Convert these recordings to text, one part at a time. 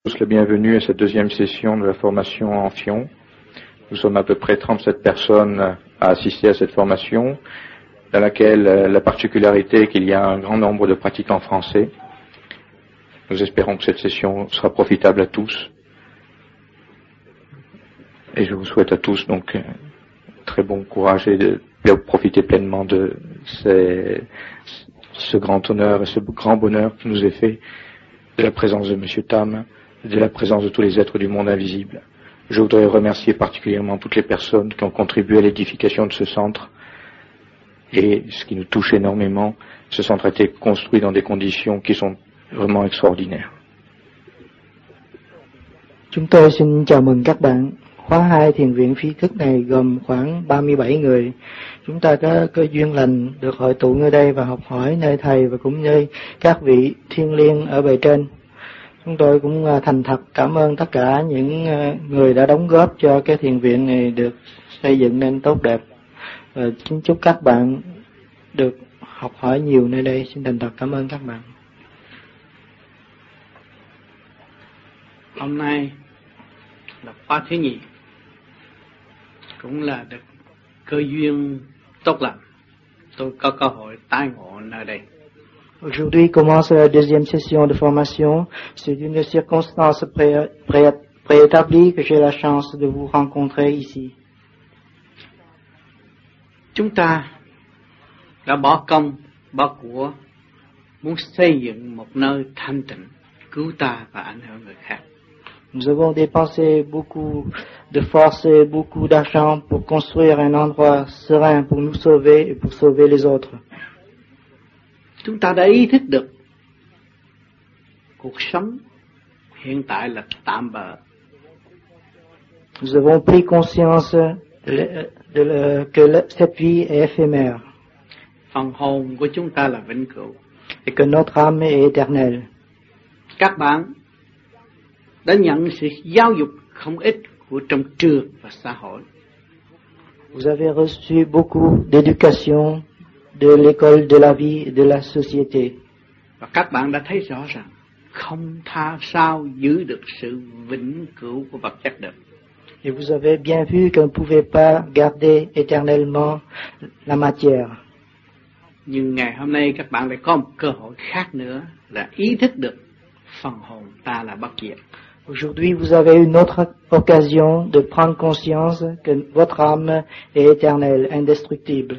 Tous le bienvenu à cette deuxième session de la formation en Fion. Nous sommes à peu près 37 personnes à assister à cette formation, dans laquelle la particularité est qu'il y a un grand nombre de pratiquants français. Nous espérons que cette session sera profitable à tous. Et je vous souhaite à tous donc très bon courage et de profiter pleinement de ce grand honneur et ce grand bonheur qui nous est fait de la présence de M. Tam, de la présence de tous les êtres du monde invisible. Je voudrais remercier particulièrement toutes les personnes qui ont contribué à l'édification de ce centre. Et ce qui nous touche énormément, ce centre a été construit dans des conditions qui sont vraiment extraordinaires. Chúng tôi xin chào mừng các bạn. Khóa 2 thiền viện phi thức này gồm khoảng 37 người. Chúng ta có cơ duyên lành được hội tụ nơi đây và học hỏi nơi Thầy và cũng nơi các vị thiêng liêng ở bề trên. Chúng tôi cũng thành thật cảm ơn tất cả những người đã đóng góp cho cái thiền viện này được xây dựng nên tốt đẹp. Và xin chúc các bạn được học hỏi nhiều nơi đây. Xin thành thật cảm ơn các bạn. Hôm nay là khóa thứ nhì, cũng là được cơ duyên tốt lành. Tôi có cơ hội tái ngộ nơi đây. Aujourd'hui commence la deuxième session de formation. C'est une circonstance préétablie que j'ai la chance de vous rencontrer ici. Chúng ta đã bỏ công, bỏ của, muốn xây dựng một nơi thanh tịnh, cứu ta và ảnh hưởng người khác. Nous avons dépensé beaucoup de force et beaucoup d'argent pour construire un endroit serein pour nous sauver et pour sauver les autres. Chúng ta đã ý thức được cuộc sống hiện tại là tạm bợ. Nous avons pris conscience que cette vie est éphémère. Phần hồn của chúng ta là vĩnh cửu. Et que notre âme est éternelle. Các bạn đã nhận sự giáo dục không ít của trong trường và xã hội. Vous avez reçu beaucoup d'éducation de l'école de la vie et de la société. Và các bạn đã thấy rõ rằng không sao giữ được sự vĩnh cửu của vật chất được. Et vous avez bien vu qu'on ne pouvait pas garder éternellement la matière. Nhưng ngày hôm nay các bạn lại có một cơ hội khác nữa là ý thức được phần hồn ta là bất diệt. Aujourd'hui, vous avez une autre occasion de prendre conscience que votre âme est éternelle, indestructible.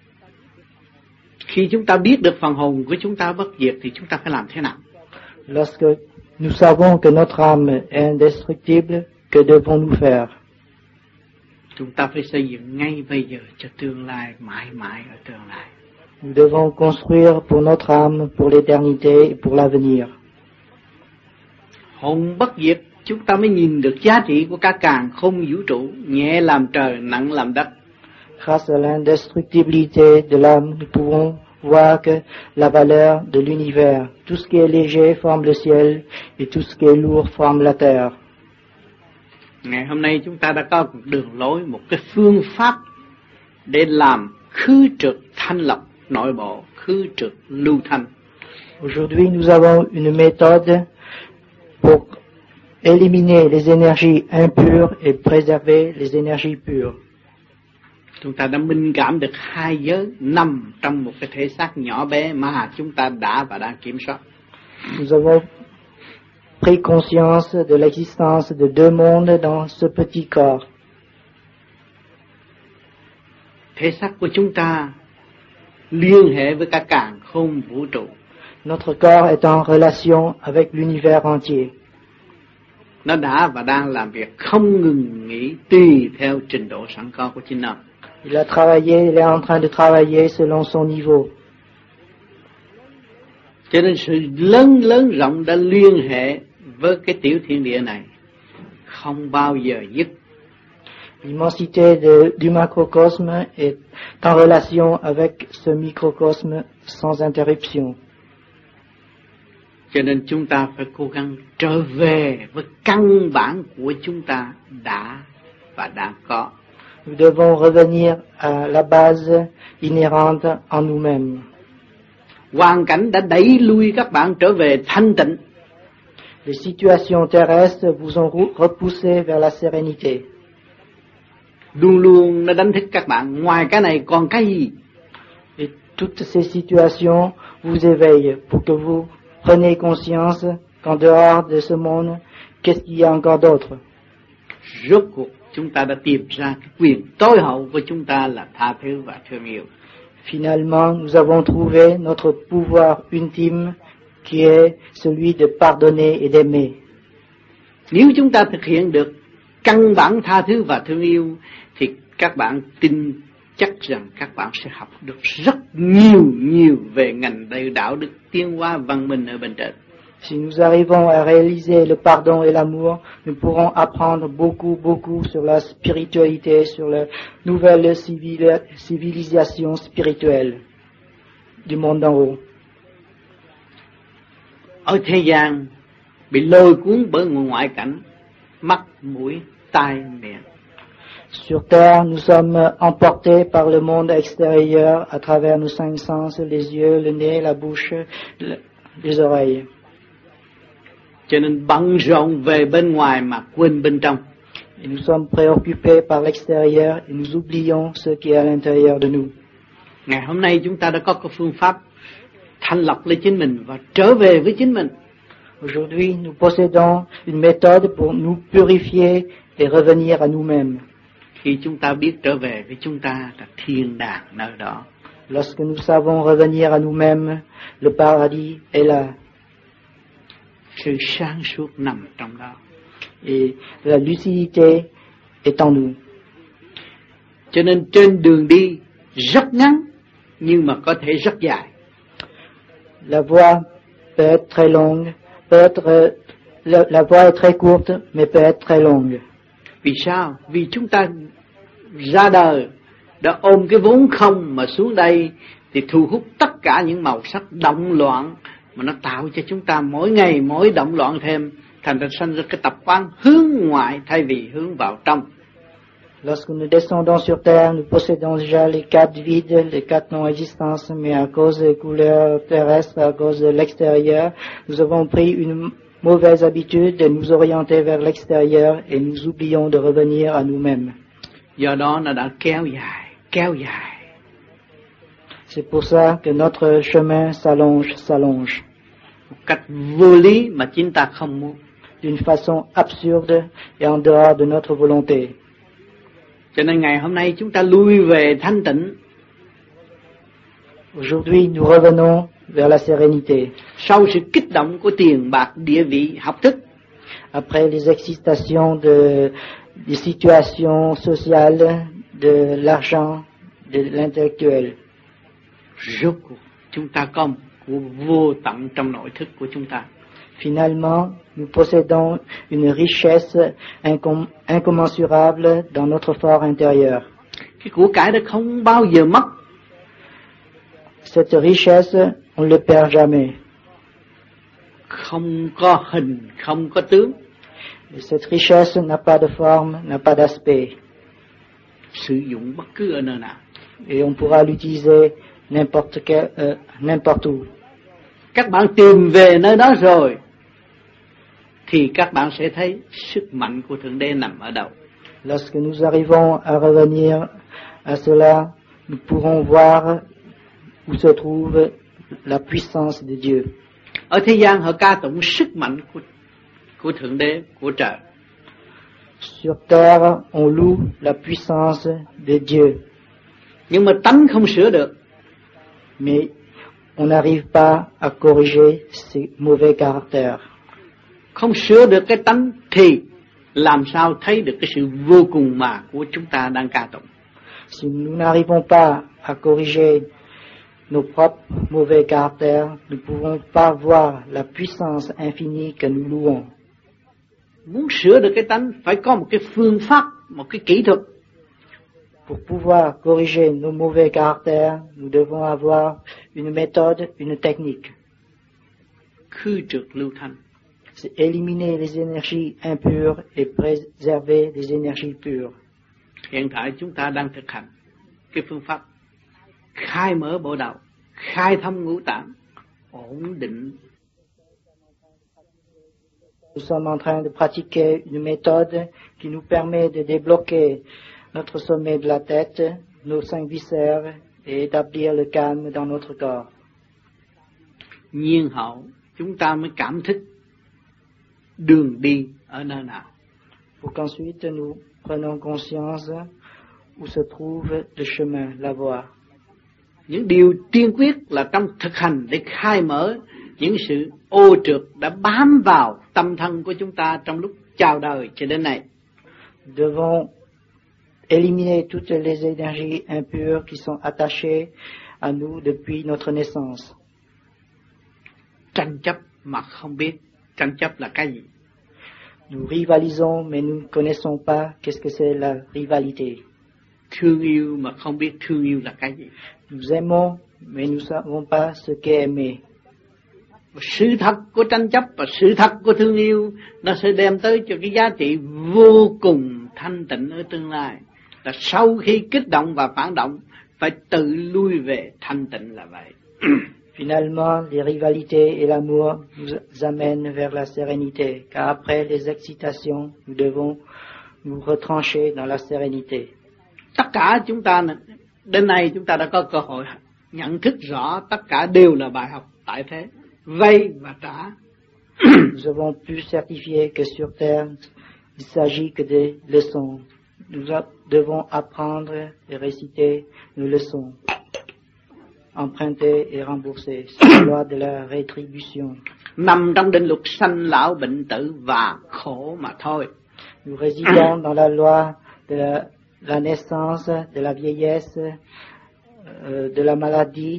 Khi chúng ta biết được phần hồn của chúng ta bất diệt thì chúng ta phải làm thế nào? Lorsque nous savons que notre âme est indestructible, que devons-nous faire? Chúng ta phải xây dựng ngay bây giờ cho tương lai, mãi mãi ở tương lai. Nous devons construire pour notre âme, pour l'éternité et pour l'avenir. Hồn bất diệt, chúng ta mới nhìn được giá trị của cả càn khôn vũ trụ, nhẹ làm trời, nặng làm đất. Grâce à l'indestructibilité de l'âme, nous pouvons voir que la valeur de l'univers, tout ce qui est léger forme le ciel et tout ce qui est lourd forme la terre. Ngày hôm nay chúng ta đã có một đường lối, một cái phương pháp để làm khứ trượt thanh lọc nội bộ, khứ trượt lưu thanh. Aujourd'hui, nous avons une méthode pour éliminer les énergies impures et préserver les énergies pures. Chúng ta đã minh cảm được hai giới nằm trong một cái thể xác nhỏ bé mà chúng ta đã và đang kiểm soát. Nous avons pris conscience de l'existence de deux mondes dans ce petit corps. Thể xác của chúng ta liên hệ với cả càn khôn vũ trụ. Notre corps est en relation avec l'univers entier. Nó đã và đang làm việc không ngừng nghỉ tùy theo trình độ sẵn có của chính nó. Il a travaillé, il est en train de travailler selon son niveau. Cho nên sự lớn rộng đã liên hệ với cái tiểu thiên địa này không bao giờ dứt. L'immensité du macrocosme est en relation avec ce microcosme sans interruption. Cho nên chúng ta phải cố gắng trở về với căn bản của chúng ta đã và đang có. Nous devons revenir à la base inhérente en nous-mêmes. Hoàn cảnh đã đẩy lui các bạn trở về thanh tịnh. Les situations terrestres vous ont repoussé vers la sérénité. Luôn luôn nó đánh thức các bạn, ngoài cái này còn cái gì? Et toutes ces situations vous éveillent pour que vous preniez conscience qu'en dehors de ce monde, qu'est-ce qu'il y a encore d'autre? Rốt cuộc chúng ta đã tìm ra cái quyền tối hậu của chúng ta là tha thứ và thương yêu. Finalement, nous avons trouvé notre pouvoir ultime qui est celui de pardonner et d'aimer. Nếu chúng ta thực hiện được căn bản tha thứ và thương yêu thì các bạn tin chắc rằng các bạn sẽ học được rất nhiều về ngành đạo đức tiến hóa văn minh ở bên trên. Si nous arrivons à réaliser le pardon et l'amour, nous pourrons apprendre beaucoup sur la spiritualité, sur la nouvelle civilisation spirituelle du monde d'en haut. Ở thế gian bị lôi cuốn bởi ngoại cảnh, mắt, mũi, tai, miệng. Sur terre, nous sommes emportés par le monde extérieur à travers nos 5 sens, les yeux, le nez, la bouche, les oreilles. Cho nên bận rộn về bên ngoài mà quên bên trong. Et nous sommes préoccupés par l'extérieur et nous oublions ce qui est à l'intérieur de nous. Ngày hôm nay chúng ta đã có cái phương pháp thanh lọc lấy chính mình và trở về với chính mình. Aujourd'hui, nous possédons une méthode pour nous purifier et revenir à nous-mêmes. Khi chúng ta biết trở về với chúng ta là thiên đàng nơi đó. Lorsque nous savons revenir à nous-mêmes, le paradis est là. Sự sáng suốt nằm trong đó. Et la lucidité est en nous. Cho nên trên đường đi rất ngắn nhưng mà có thể rất dài. La voie peut être très longue, la voie est très courte, mais peut être très longue. Vì sao? Vì chúng ta ra đời đã ôm cái vốn không mà xuống đây thì thu hút tất cả những màu sắc động loạn mà nó tạo cho chúng ta mỗi ngày mỗi động loạn thêm, thành ra sanh ra cái tập quán hướng ngoại thay vì hướng vào trong. Lorsque nous descendons sur terre, nous possédons déjà les 4 vides, les 4 non-existences, mais à cause des couleurs terrestres, à cause de l'extérieur, nous avons pris une mauvaise habitude de nous orienter vers l'extérieur et nous oublions de revenir à nous-mêmes. Do đó nó đã kéo dài. C'est pour ça que notre chemin s'allonge. Một cách vô lý mà chính ta không muốn. D'une façon absurde et en dehors de notre volonté. Cho nên ngày hôm nay chúng ta lui về thanh tịnh. Aujourd'hui, nous revenons vers la sérénité. Sau sự kích động của tiền bạc, địa vị, học thức. Après les excitations des situations sociales, de l'argent, de l'intellectuel. Rốt cuộc chúng ta có một của vô tận trong nội thức của chúng ta. Finalement, nous possédons une richesse incommensurable dans notre fort intérieur. Cái của cải đó không bao giờ mất. Cette richesse, on ne le perd jamais. Không có hình, không có tướng. Et cette richesse n'a pas de forme, n'a pas d'aspect. Sử dụng bất cứ ở nơi nào. Et on pourra l'utiliser n'importe où. Các bạn tìm về nơi đó rồi thì các bạn sẽ thấy sức mạnh của Thượng Đế nằm ở đâu. Lorsque nous arrivons à revenir à cela, nous pourrons voir où se trouve la puissance de Dieu. Ở thế gian họ ca tụng sức mạnh của Thượng Đế, của trời. Sur terre, on loue la puissance de Dieu. Nhưng mà tánh không sửa được. Mais on n'arrive pas à corriger ces mauvais caractères. Không sửa được cái tánh thì làm sao thấy được cái sự vô cùng mà của chúng ta đang ca tụng. Si nous n'arrivons pas à corriger nos propres mauvais caractères, nous ne pouvons pas voir la puissance infinie que nous louons. Muốn sửa được cái tánh phải có một cái phương pháp, một cái kỹ thuật. Pour pouvoir corriger nos mauvais caractères, nous devons avoir une méthode, une technique. Khư trượt lưu thanh. C'est éliminer les énergies impures et préserver les énergies pures. Hiện tại chúng ta đang thực hành cái phương pháp khai mở bộ đầu, khai thông ngũ tạng, ổn định Nous sommes en train de pratiquer une méthode qui nous permet de débloquer notre sommet de la tête, nos 5 viscères et établir le calme dans notre corps. Nhiên hậu chúng ta mới cảm thức đường đi ở nơi nào. Pour qu'ensuite nous prenions conscience où se trouve le chemin, la voie. Những điều tiên quyết là trong thực hành để khai mở những sự ô trượt đã bám vào tâm thân của chúng ta trong lúc chào đời cho đến nay. Nous devons éliminer toutes les énergies impures qui sont attachées à nous depuis notre naissance. Tranh chấp mà không biết tranh chấp là cái gì. Nous rivalisons mais nous ne connaissons pas qu'est-ce que c'est la rivalité. Thương yêu mà không biết thương yêu là cái gì. Nous aimons mais nous ne savons pas ce qu'est aimer. Sự thật của tranh chấp và sự thật của thương yêu nó sẽ đem tới cho cái giá trị vô cùng thanh tịnh ở tương lai. Là sau khi kích động và phản động phải tự lui về thanh tịnh là vậy. Finalement, les rivalités et l'amour nous amènent vers la sérénité, car après les excitations, nous devons nous retrancher dans la sérénité. Tất cả chúng ta đến nay chúng ta đã có cơ hội nhận thức rõ tất cả đều là bài học tại thế, vay và trả. Nous avons pu certifier que sur terre, il s'agit que des leçons. Nous devons apprendre et réciter nos leçons, emprunter et rembourser. C'est la loi de la rétribution. Nằm trong định luật sanh lão bệnh tử và khổ mà thôi. Nous résidons dans la loi de la naissance, de la vieillesse, de la maladie,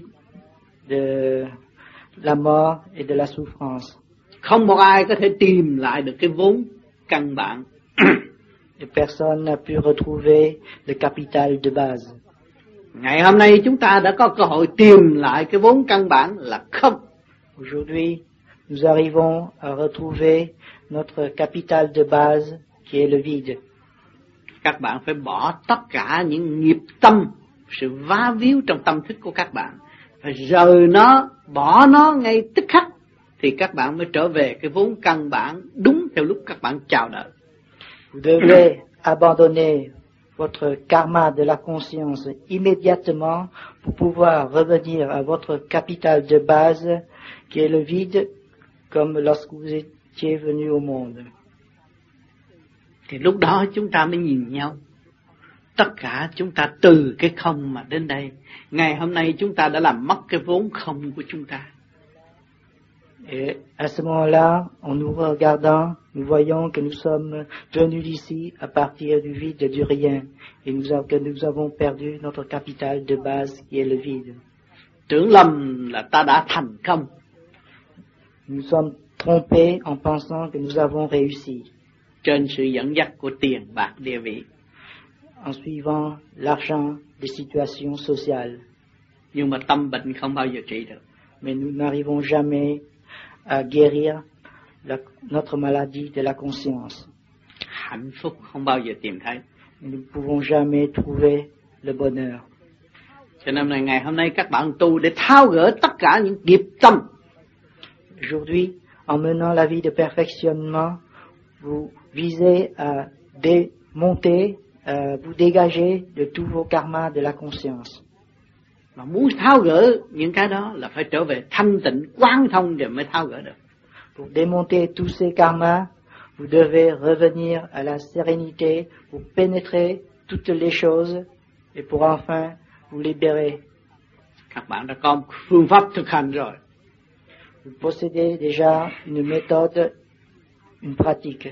de la mort et de la souffrance. Không một ai có thể tìm lại được cái vốn căn bản. Et personne n'a pu retrouver le capital de base. Ngày hôm nay chúng ta đã có cơ hội tìm lại cái vốn căn bản là không. Aujourd'hui, nous arrivons à retrouver notre capital de base qui est le vide. Các bạn phải bỏ tất cả những nghiệp tâm, sự vá víu trong tâm thức của các bạn. Phải rời nó, bỏ nó ngay tức khắc thì các bạn mới trở về cái vốn căn bản đúng theo lúc các bạn chào đời. Vous devez abandonner votre karma de la conscience immédiatement pour pouvoir revenir à votre capital de base qui est le vide comme lorsque vous étiez venu au monde. Thì lúc đó chúng ta mới nhìn nhau. Tất cả chúng ta từ cái không mà đến đây. Ngày hôm nay chúng ta đã làm mất cái vốn không của chúng ta. Et à ce moment-là, en nous regardant, nous voyons que nous sommes venus d'ici à partir du vide, du rien, et que nous avons perdu notre capital de base qui est le vide. Tưởng lầm là ta đã thành công. Nous sommes trompés en pensant que nous avons réussi. Trên sự dẫn dắt của tiền bạc địa vị. En suivant l'argent, les situations sociales. Nhưng mà tâm bệnh không bao giờ trị được. Mais nous n'arrivons jamais à guérir notre maladie de la conscience. Hạnh phúc không bao giờ tìm thấy. Nous ne pouvons jamais trouver le bonheur. Cho nên là ngày hôm nay các bạn tu để tháo gỡ tất cả những nghiệp tâm. Aujourd'hui, en menant la vie de perfectionnement, vous visez à démonter, vous dégager de tous vos karmas de la conscience. Mà muốn tháo gỡ những cái đó là phải trở về thanh tịnh, quán thông rồi mới tháo gỡ được. Pour démonter tous ces karmas, vous devez revenir à la sérénité, pour pénétrer toutes les choses et pour enfin vous libérer. Các bạn đã có phương pháp thực hành rồi. Vous possédez déjà une méthode, une pratique.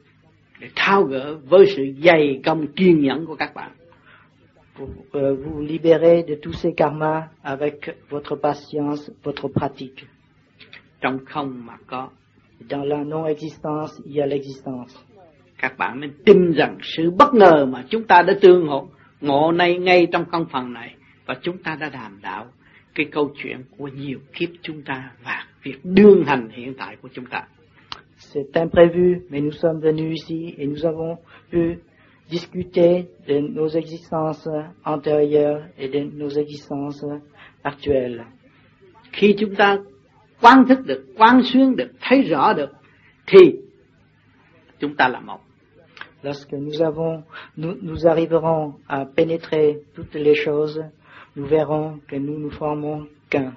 Để tháo gỡ với sự dày công kiên nhẫn của các bạn. Pour vous libérer de tous ces karmas avec votre patience, votre pratique. Trong không mà có. Dans la non-existence, il y a l'existence. Các bạn nên tin rằng sự bất ngờ mà chúng ta đã tương ngộ này ngay trong căn phần này và chúng ta đã đàm đạo cái câu chuyện của nhiều kiếp chúng ta và việc đương hành hiện tại của chúng ta. C'est imprévu, mais nous sommes venus ici et nous avons pu discuter de nos existences antérieures et de nos existences actuelles. Khi chúng ta quán thức được, quán xuyên được, thấy rõ được thì chúng ta là một. Lorsque nous arriverons à pénétrer toutes les choses, nous verrons que nous nous formons qu'un.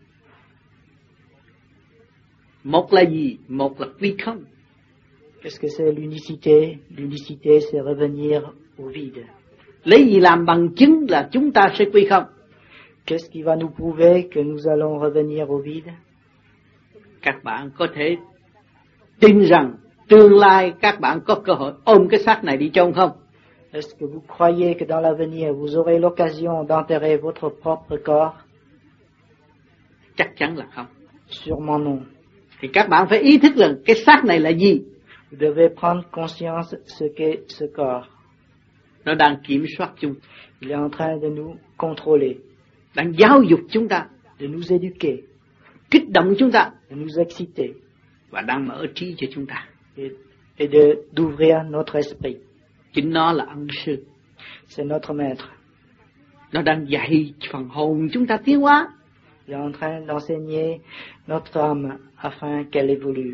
Một là gì? Một là quy không. Qu'est-ce que c'est l'unicité? L'unicité, c'est revenir au vide. Lấy gì làm bằng chứng là chúng ta sẽ quy không? Qu'est-ce qui va nous prouver que nous allons revenir au vide? Các bạn có thể tin rằng tương lai các bạn có cơ hội ôm cái xác này đi chôn không? Est-ce que vous croyez que dans l'avenir, vous aurez l'occasion d'enterrer votre propre corps? Chắc chắn là không. Sûrement non. Thì các bạn phải ý thức rằng cái xác này là gì? Vous devez prendre conscience ce qu'est ce corps. Nó đang kiểm soát chúng. Il est en train de nous contrôler, đang giáo dục chúng ta, de nous éduquer, kích động chúng ta, de nous exciter và đang mở trí cho chúng ta. et d'ouvrir notre esprit. Chính nó là ân sư. C'est notre maître. Nó đang dạy phần hồn chúng ta tiến hóa. Il est en train d'enseigner notre âme afin qu'elle évolue.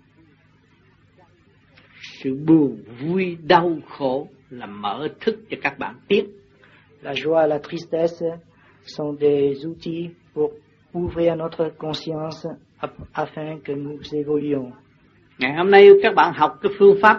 Sự buồn, vui, đau, khổ là mở thức cho các bạn tiến. La joie et la tristesse sont des outils pour ouvrir notre conscience afin que nous évoluions. Ngày hôm nay các bạn học cái phương pháp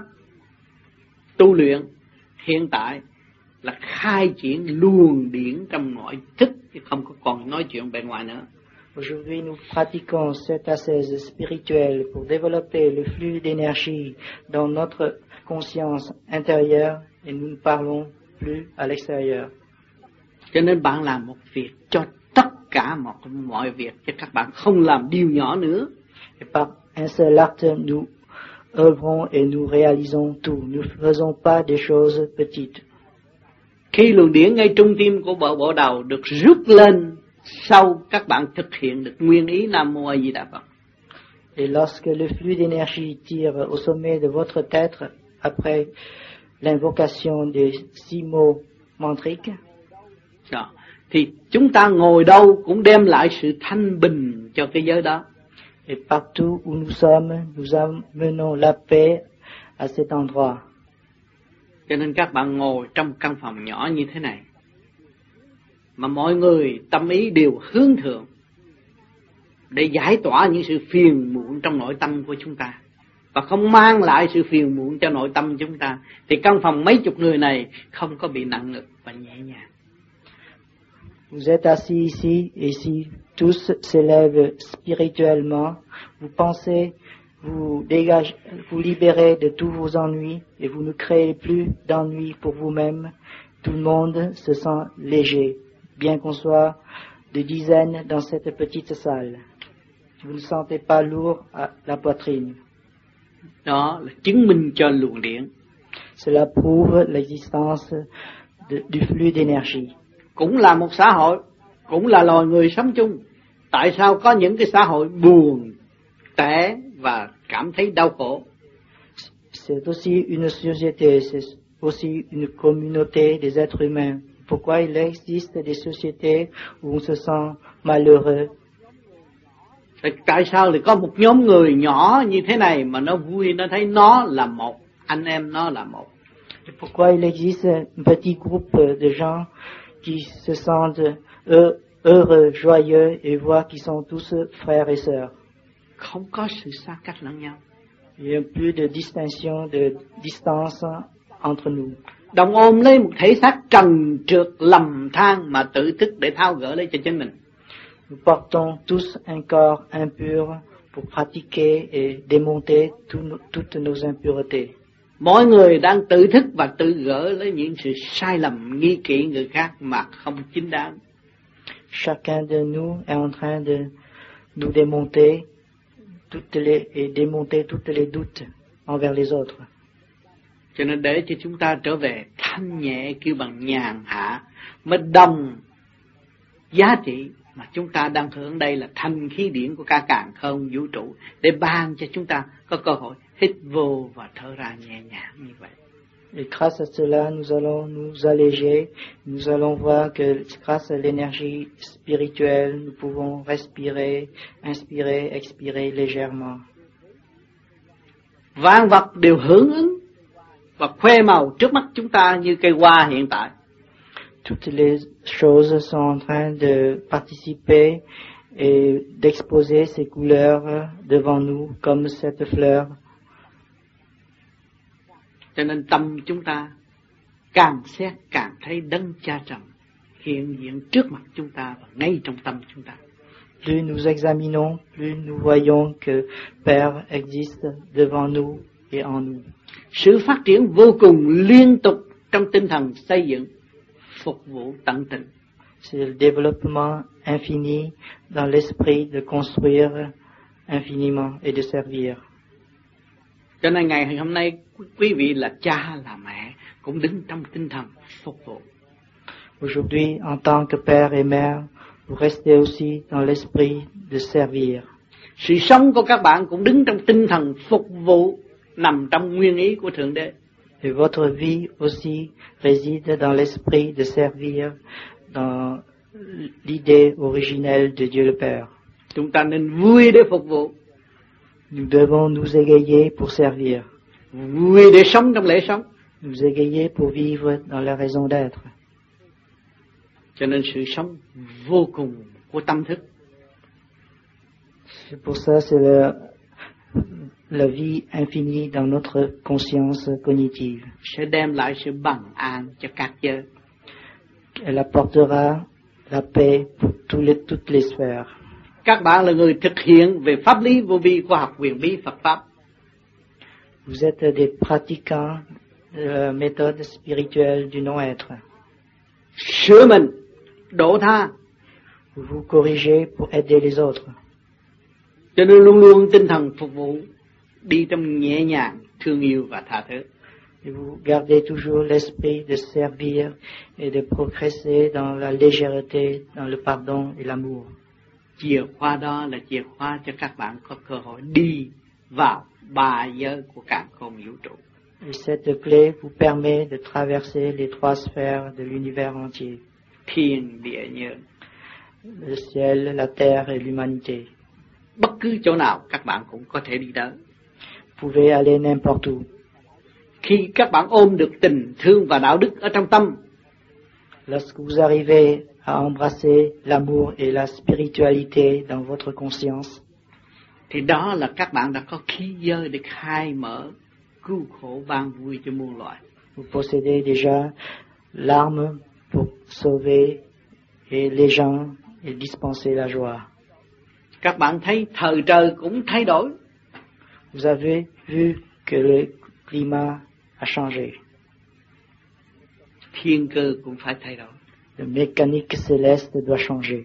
tu luyện hiện tại là khai triển luồng điển trong nội thức, chứ không có còn nói chuyện bề ngoài nữa. Aujourd'hui, nous pratiquons cette ascèse spirituelle pour développer le flux d'énergie dans notre conscience intérieure et nous ne parlons plus à l'extérieur. Cho nên bạn làm một việc cho tất cả mọi việc, cho các bạn không làm điều nhỏ nữa. Et par un seul acte, nous œuvrons et nous réalisons tout. Nous ne faisons pas des choses petites. Khi luồng điển ngay trung tim của bộ đầu được rút lên, sau các bạn thực hiện được nguyên ý Nam Mô A Di Đà Phật. Et lorsque le flux d'énergie tire au sommet de votre tête, après l'invocation des 6 mots mantriques, đó, thì chúng ta ngồi đâu cũng đem lại sự thanh bình cho cái giới đó. Et partout où nous sommes, nous amenons la paix à cet endroit. Cho nên các bạn ngồi trong căn phòng nhỏ như thế này, mà mọi người tâm ý đều hướng thượng để giải tỏa những sự phiền muộn trong nội tâm của chúng ta và không mang lại sự phiền muộn cho nội tâm chúng ta, thì căn phòng mấy chục người này không có bị nặng ngực và nhẹ nhàng. Vous êtes assis ici et si tous s'élèvent spirituellement, vous pensez, vous dégagez, vous libérez de tous vos ennuis et vous ne créez plus d'ennuis pour vous-même. Tout le monde se sent léger, bien qu'on soit de dizaines dans cette petite salle. Vous ne sentez pas lourd à la poitrine. Đó là chứng minh cho luồng điển. Cela prouve l'existence du flux d'énergie. Cũng là một xã hội, cũng là loài người sống chung. Tại sao có những cái xã hội buồn, tẻ và cảm thấy đau khổ? C'est aussi une société, c'est aussi une communauté des êtres humains. Pourquoi il existe des sociétés où on se sent malheureux? Tại sao lại có một nhóm người nhỏ như thế này mà nó vui, nó thấy nó là một, anh em nó là một? Pourquoi il existe un petit groupe de gens qui se sentent heureux, joyeux et voient qu'ils sont tous frères et sœurs? Không có sự xa cách lẫn nhau. Il n'y a plus de distinction, de distance entre nous. Đồng ôm lấy một thể xác trần trượt lầm than mà tự thức để tháo gỡ lấy cho chính mình. Nous portons tous un corps impur pour pratiquer et démonter toutes nos impuretés. Mỗi người đang tự thức và tự gỡ lấy những sự sai lầm nghi kỵ người khác mà không chính đáng. Chacun de nous est en train de nous démonter toutes les doutes envers les autres. Cho nên để cho chúng ta trở về thanh nhẹ kêu bằng nhàn hạ mới đồng giá trị mà chúng ta đang hưởng đây là thanh khí điển của cả càn khôn vũ trụ để ban cho chúng ta có cơ hội hít vô và thở ra nhẹ nhàng như vậy. Et grâce à cela, nous allons nous alléger, nous allons voir que grâce à l'énergie spirituelle, nous pouvons respirer, inspirer, expirer légèrement. Vạn vật đều hưởng ứng và khoe màu trước mắt chúng ta như cây hoa hiện tại. Toutes les choses sont en train de participer et d'exposer ses couleurs devant nous comme cette fleur. Cho nên tâm chúng ta càng xét càng thấy đấng Cha Trần hiện diện trước mặt chúng ta và ngay trong tâm chúng ta. Plus nous examinons, plus nous voyons que Père existe devant nous et en nous. Sự phát triển vô cùng liên tục trong tinh thần xây dựng, phục vụ tận tình. C'est le développement infini dans l'esprit de construire infiniment et de servir. Cho nên ngày hôm nay quý vị là cha là mẹ cũng đứng trong tinh thần phục vụ. Aujourd'hui, en tant que père et mère, vous restez aussi dans l'esprit de servir. Sự sống của các bạn cũng đứng trong tinh thần phục vụ, nằm trong nguyên ý của Thượng Đế. Et votre vie aussi réside dans l'esprit de servir, dans l'idée originelle de Dieu le Père. Chúng ta nên vui để phục vụ. Nous devons nous égayer pour servir. Vui để sống trong lễ sống. Nous égayer pour vivre dans la raison d'être. Cho nên sự sống vô cùng của tâm thức. C'est pour ça, c'est la vie infinie dans notre conscience cognitive. Sẽ đem lại sự bằng an cho các giới. Elle apportera la paix pour toutes les sphères. Các bạn là người thực hiện về pháp lý vô vi khoa học huyền bí Phật Pháp. Vous êtes des pratiquants de la méthode spirituelle du non-être. Sửa mình, độ tha. Vous vous corrigez pour aider les autres. Cho nên luôn luôn tinh thần phục vụ, đi trong nhẹ nhàng, thương yêu và tha thứ. Et vous gardez toujours l'esprit de servir et de progresser dans la légèreté, dans le pardon et l'amour. Chìa khóa đó là chìa khóa cho các bạn có cơ hội đi vào ba giới của càn khôn vũ trụ. Et cette clé vous permet de traverser les trois sphères de l'univers entier. Thiên địa nhân. Le ciel, la terre et l'humanité. Bất cứ chỗ nào các bạn cũng có thể đi đến. Vous pouvez aller n'importe où. Khi các bạn ôm được tình thương và đạo đức ở trong tâm, lorsque vous arrivez à embrasser l'amour et la spiritualité dans votre conscience, thì đó là các bạn đã có khí giới để khai mở cứu khổ ban vui cho muôn loài. Vous possédez déjà l'arme pour sauver et les gens et dispenser la joie. Các bạn thấy thời trời cũng thay đổi. Vous avez vu que le climat a changé. Thiên cơ cũng phải thay đổi. Le mécanique céleste doit changer.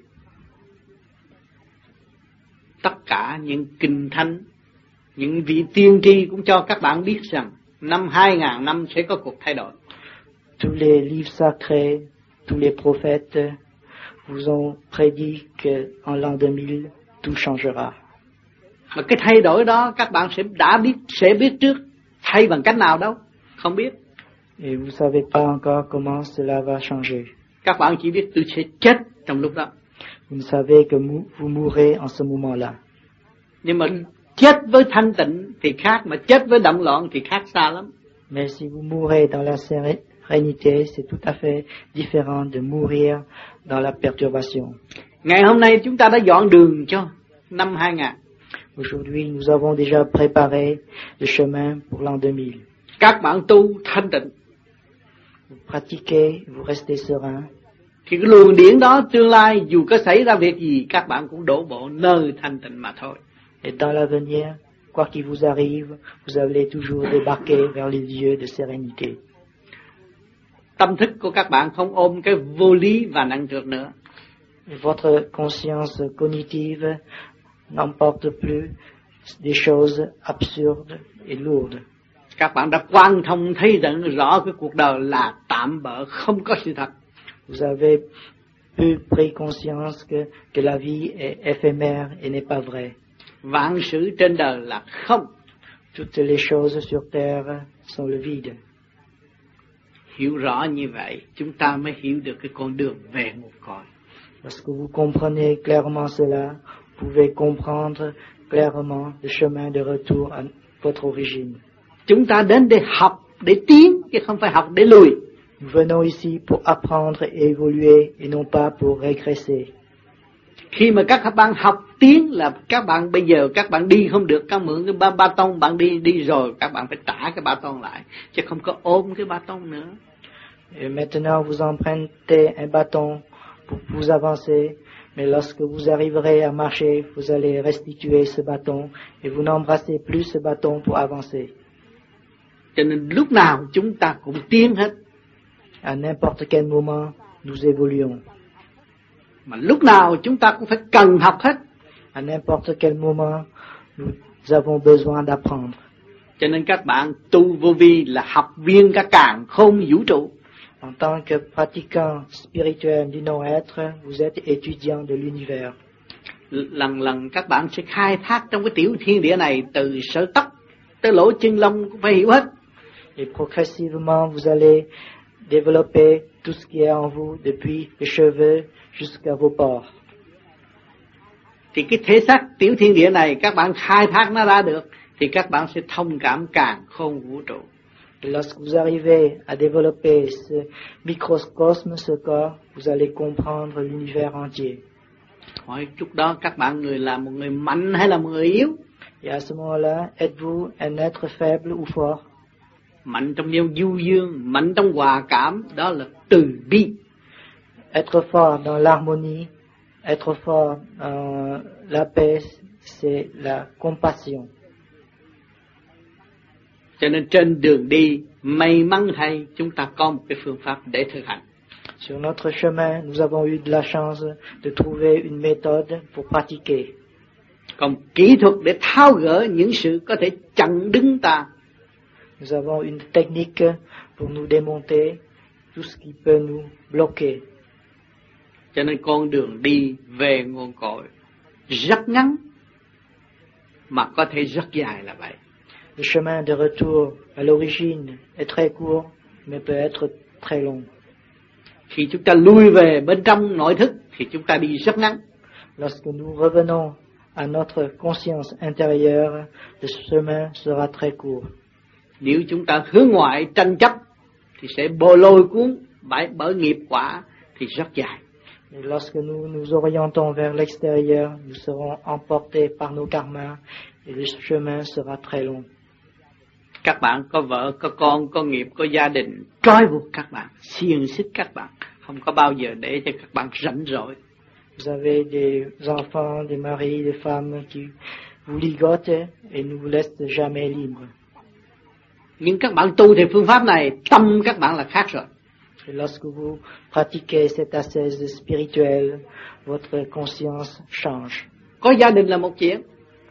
Tất cả những kinh thánh, những vị tiên tri cũng cho các bạn biết rằng năm 2000 năm sẽ có cuộc thay đổi. Tous les livres sacrés, tous les prophètes vous ont prédit que en l'an 2000 tout changera. Mà cái thay đổi đó các bạn sẽ biết trước, thay bằng cách nào đâu, không biết. Et vous savez pas encore comment cela va changer. Các bạn chỉ biết tôi sẽ chết trong lúc đó. Vous ne savez que vous mourrez en ce moment-là. Nhưng mà chết với thanh tịnh thì khác, mà chết với động loạn thì khác xa lắm. Mais si vous mourrez dans la sérénité, c'est tout à fait différent de mourir dans la perturbation. Ngày hôm nay chúng ta đã dọn đường cho năm 2000. Aujourd'hui, nous avons déjà préparé le chemin pour l'an 2000. Các bạn tu thanh tịnh. Vous pratiquez, vous restez serein. Thì cái luồng điển đó tương lai dù có xảy ra việc gì các bạn cũng đổ bộ nơi thanh tịnh mà thôi. Et dans l'avenir, quoi qu'il vous arrive, vous allez toujours débarquer vers les lieux de sérénité. Tâm thức của các bạn không ôm cái vô lý và nặng trược nữa. Et votre conscience cognitive n'emporte plus des choses absurdes et lourdes. Các bạn đã quan thông thấy rõ cái cuộc đời là tạm bợ, không có sự thật. Vous avez pris conscience que la vie est éphémère et n'est pas vraie. Vạn sự trên đời là không. Toutes les choses sur terre sont le vide. Hiểu rõ như vậy, chúng ta mới hiểu được cái con đường về một cõi. Lorsque vous comprenez clairement cela, vous pouvez comprendre clairement le chemin de retour votre origine. Chúng ta đến để học, để tiến, chứ không phải học để lùi. Nous venons ici pour apprendre et évoluer et non pas pour régresser. Khi mà các bạn học tiến là các bạn bây giờ các bạn đi không được, các mượn cái ba tông bạn đi rồi, các bạn phải trả cái ba tông lại, chứ không có ôm cái ba tông nữa. Et maintenant vous empruntez un bâton pour vous avancer, mais lorsque vous arriverez à marcher, vous allez restituer ce bâton et vous n'embrassez plus ce bâton pour avancer. Cho nên lúc nào chúng ta cũng tiến hết. À n'importe quel moment, nous évoluons. Mà lúc nào chúng ta cũng phải cần học hết. À n'importe quel moment, nous avons besoin d'apprendre. Cho nên các bạn tu vô vi là học viên cả càn khôn vũ trụ. En tant que pratiquant spirituel du non-être, vous êtes étudiant de l'univers. Lần các bạn sẽ khai thác trong cái tiểu thiên địa này từ sợi tóc tới lỗ chân lông cũng phải hiểu hết. Et progressivement, vous allez développer tout ce qui est en vous, depuis les cheveux jusqu'à vos pores. Thì cái thể xác tiểu thiên địa này các bạn khai thác nó ra được, thì các bạn sẽ thông cảm càn khôn vũ trụ. Et lorsque vous arrivez à développer ce microcosme, ce corps, vous allez comprendre l'univers entier. Hỏi chút đó các bạn người là một người mạnh hay là một người yếu? Et à ce moment-là, êtes-vous un être faible ou fort? Mạnh trong du dương, mạnh trong hòa cảm, đó là từ bi. Être fort dans l'harmonie, être fort dans la paix, c'est la compassion. Cho nên trên đường đi, may mắn thay chúng ta có một cái phương pháp để thực hành. Sur notre chemin, nous avons eu de la chance de trouver une méthode pour pratiquer. Còn kỹ thuật để tháo gỡ những sự có thể chặn đứng ta. Nous avons une technique pour nous démonter tout ce qui peut nous bloquer. Cho nên con đường đi về nguồn cội rất ngắn, mà có thể rất dài là vậy. Le chemin de retour à l'origine est très court, mais peut être très long. Khi chúng ta lui về bên trong nội thức thì chúng ta đi rất ngắn. Lorsque nous revenons à notre conscience intérieure, le chemin sera très court. Nếu chúng ta hướng ngoại tranh chấp thì sẽ bồ lôi cuốn bởi nghiệp quả thì rất dài. Et lorsque nous nous orientons vers l'extérieur, nous serons emportés par nos karmas et le chemin sera très long. Các bạn có vợ, có con, có nghiệp, có gia đình trói buộc các bạn, xiềng xích các bạn, không có bao giờ để cho các bạn rảnh rỗi. Vous avez des enfants, des maris, des femmes qui vous ligotent et ne vous laissent jamais libre. Nhưng các bạn tu thì phương pháp này, tâm các bạn là khác rồi. Et lorsque vous pratiquez cette ascèse spirituelle, votre conscience change. Có gia đình là một chuyện.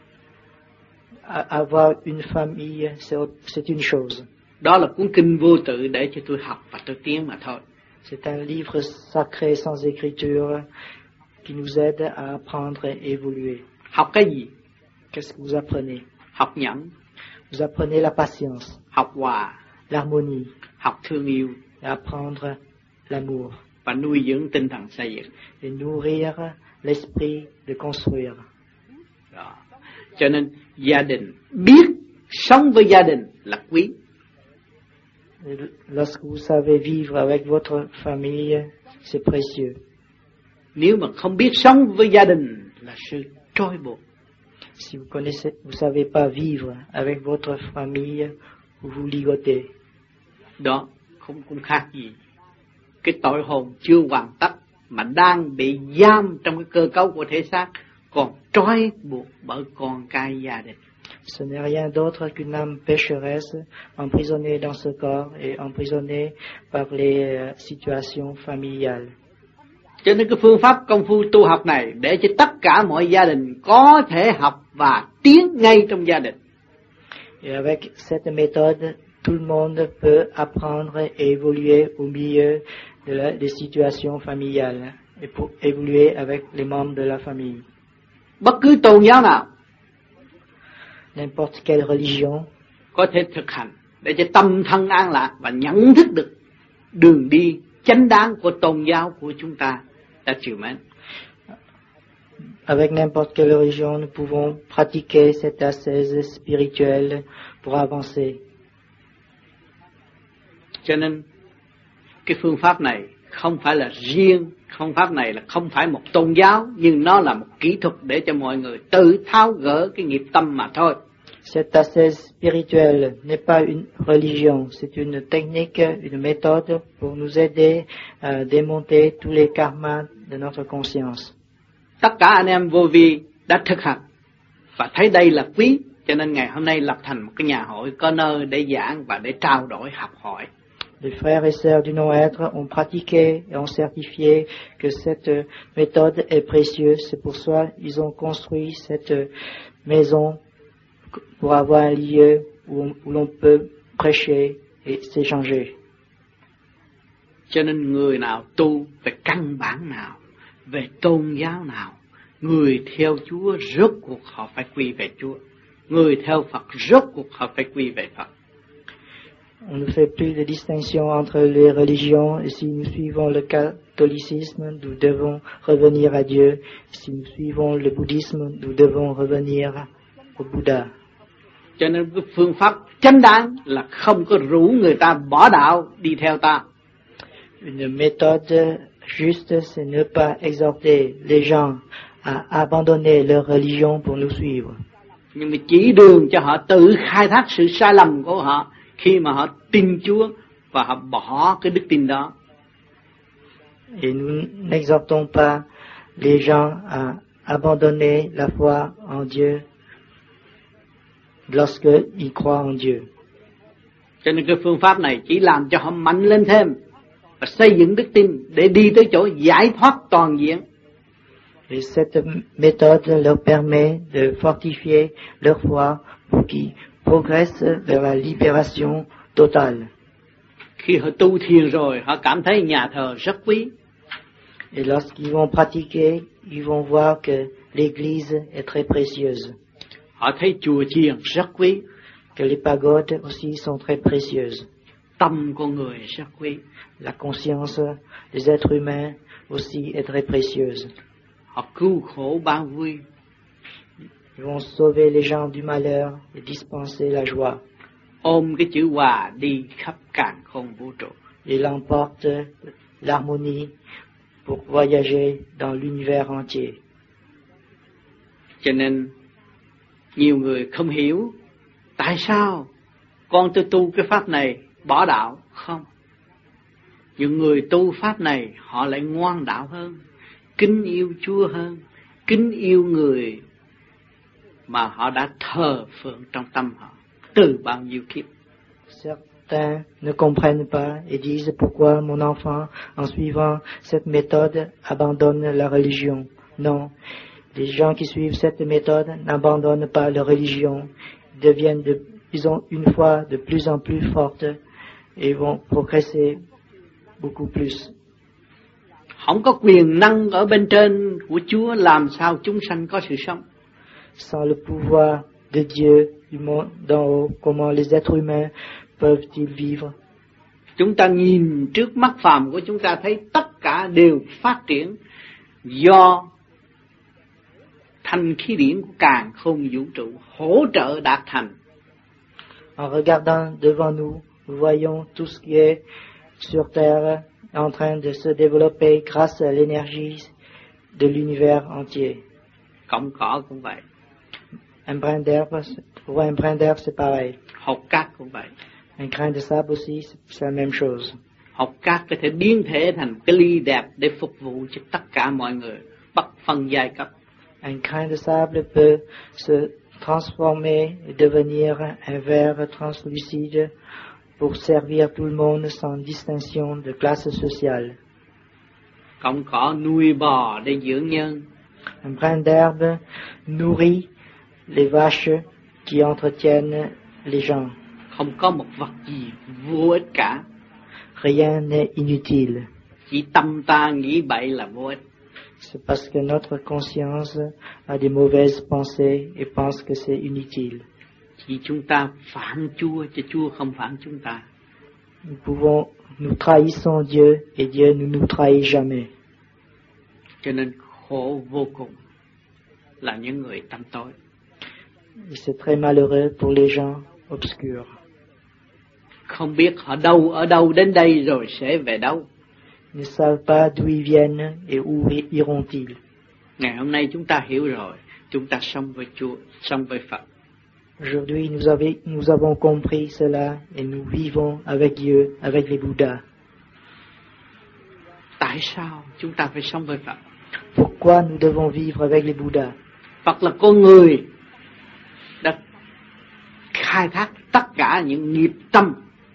Avoir une famille, c'est une chose. Đó là cuốn kinh vô tự để cho tôi học và tôi tiến mà thôi. C'est un livre sacré sans écriture qui nous aide à apprendre et évoluer. Học cái gì? Qu'est-ce que vous apprenez? Học nhẫn. Vous apprenez la patience, học hòa, l'harmonie, học thương yêu, apprendre l'amour và nuôi dưỡng tinh thần xây dựng. et nourrir l'esprit de construire. Đó. Cho nên gia đình, biết sống với gia đình là quý. Et lorsque vous savez vivre avec votre famille, c'est précieux. Nếu mà không biết sống với gia đình là sự trói buộc. Si vous savez pas vivre avec votre famille, vous vous ligotez. Đó không khác gì cái tội hồn chưa hoàn tất mà đang bị giam trong cái cơ cấu của thể xác, còn trói buộc bởi con cái gia đình. Ce n'est rien d'autre qu'une âme pécheresse emprisonnée dans ce corps et emprisonnée par les situations familiales. Cho nên cái phương pháp công phu tu học này để cho tất cả mọi gia đình có thể học và tiến ngay trong gia đình. Et avec cette méthode, tout le monde peut apprendre et évoluer au milieu des situations familiales et pour évoluer avec les membres de la famille. Bất cứ tôn giáo nào, N'importe quelle religion có thể thực hành để cho tâm thân an lạc và nhận thức được đường đi chánh đáng của tôn giáo của chúng ta đã chịu mến. avec n'importe quelle religion, nous pouvons pratiquer cette ascèse spirituelle pour avancer. Cho nên cái phương pháp này không phải là riêng, phương pháp này là không phải một tôn giáo, nhưng nó là một kỹ thuật để cho mọi người tự tháo gỡ cái nghiệp tâm mà thôi. Cette ascèse spirituelle n'est pas une religion, c'est une technique, une méthode pour nous aider à démonter tous les karmas de notre conscience. Tất cả anh em vô vi đã thực hành và thấy đây là quý, cho nên ngày hôm nay lập thành một cái nhà hội có nơi để giảng và để trao đổi học hỏi. Les frères et sœurs du non-être ont pratiqué et ont certifié que cette méthode est précieuse. C'est pour ça qu'ils ont construit cette maison pour avoir un lieu où l'on peut prêcher et s'échanger. Cho nên người nào tu về căn bản nào, về tôn giáo nào, người theo Chúa rốt cuộc họ phải quy về Chúa, người theo Phật rốt cuộc họ phải quy về Phật. On ne fait plus de distinction entre les religions, et si nous suivons le catholicisme, nous devons revenir à Dieu. Si nous suivons le bouddhisme, nous devons revenir au Bouddha. Cho nên cái phương pháp chánh đáng là không có rủ người ta bỏ đạo đi theo ta. Une méthode juste, c'est ne pas exhorter les gens à abandonner leur religion pour nous suivre. Nhưng mà chỉ đường cho họ tự khai thác sự sai lầm của họ khi mà họ tin Chúa và họ bỏ cái đức tin đó. Et nous n'exhortons pas les gens à abandonner la foi en Dieu lorsque ils croient en Dieu. Cho nên cái phương pháp này chỉ làm cho họ mạnh lên thêm và xây dựng đức tin để đi tới chỗ giải thoát toàn diện. Et cette méthode leur permet de fortifier leur foi pour qu'ils progressent vers la libération totale. Khi họ tu thiền rồi, họ cảm thấy nhà thờ rất quý. Et lorsqu'ils vont pratiquer, ils vont voir que l'église est très précieuse. Họ thấy chùa chiền rất quý. Que les pagodes aussi sont très précieuses. Tâm con người rất quý. La conscience des êtres humains aussi est très précieuse. Họ cứu khổ ban vui. Ils vont sauver les gens du malheur et dispenser la joie. Ôm cái chữ hòa đi khắp càn khôn vũ trụ. Il emporte l'harmonie pour voyager dans l'univers entier. Cho nên nhiều người không hiểu tại sao con tôi tu cái pháp này bỏ đạo. Không. Những người tu pháp này họ lại ngoan đạo hơn, kính yêu Chúa hơn, kính yêu người mà họ đã thờ phượng trong tâm họ từ bao nhiêu kiếp. Certains ne comprennent pas et disent pourquoi mon enfant, en suivant cette méthode, abandonne la religion. Non, les gens qui suivent cette méthode n'abandonnent pas leur religion. Ils ont une foi de plus en plus forte et vont progresser beaucoup plus. Không có quyền năng ở bên trên của Chúa làm sao chúng sanh có sự sống. Sans le pouvoir de Dieu du monde d'en haut, comment les êtres humains peuvent-ils vivre? Chúng ta nhìn trước mắt phàm của chúng ta thấy tất cả đều phát triển do thành khí điển của càn khôn vũ trụ hỗ trợ đạt thành. En regardant devant nous, nous voyons tout ce qui est sur Terre en train de se développer grâce à l'énergie de l'univers entier. Cọng cỏ cũng vậy. Un brin d'herbe, c'est pareil. Hột cát cũng vậy. Un grain de sable aussi, c'est la même chose. Hột cát có thể biến thể thành cái ly đẹp để phục vụ cho tất cả mọi người, bất phân giai cấp. Un grain de sable peut se transformer et devenir un verre translucide pour servir tout le monde sans distinction de classe sociale. Cọng cỏ nuôi bò để dưỡng nhân. Un brin d'herbe nourrit les vaches qui entretiennent les gens. Không có một vật gì vô ích cả. Rien n'est inutile. Chỉ tâm ta nghĩ bậy là vô ích. C'est parce que notre conscience a des mauvaises pensées et pense que c'est inutile. Chỉ chúng ta phản Chúa chứ Chúa không phản chúng ta. Nous trahissons Dieu et Dieu ne nous trahit jamais. Cho nên khổ vô cùng. là những người tâm tối. C'est très malheureux pour les gens obscurs. Không biết họ ở đâu đến đây rồi sẽ về đâu. Ils ne savent pas d'où ils viennent et où iront-ils. Ngày hôm nay chúng ta hiểu rồi, chúng ta sống với Chúa, sống với Phật. Aujourd'hui, nous avons compris cela et nous vivons avec Dieu, avec les Bouddhas. Tại sao chúng ta phải sống với Phật? Pourquoi nous devons vivre avec les Bouddhas? Phật là con người đã khai thác tất cả những nghiệp tâm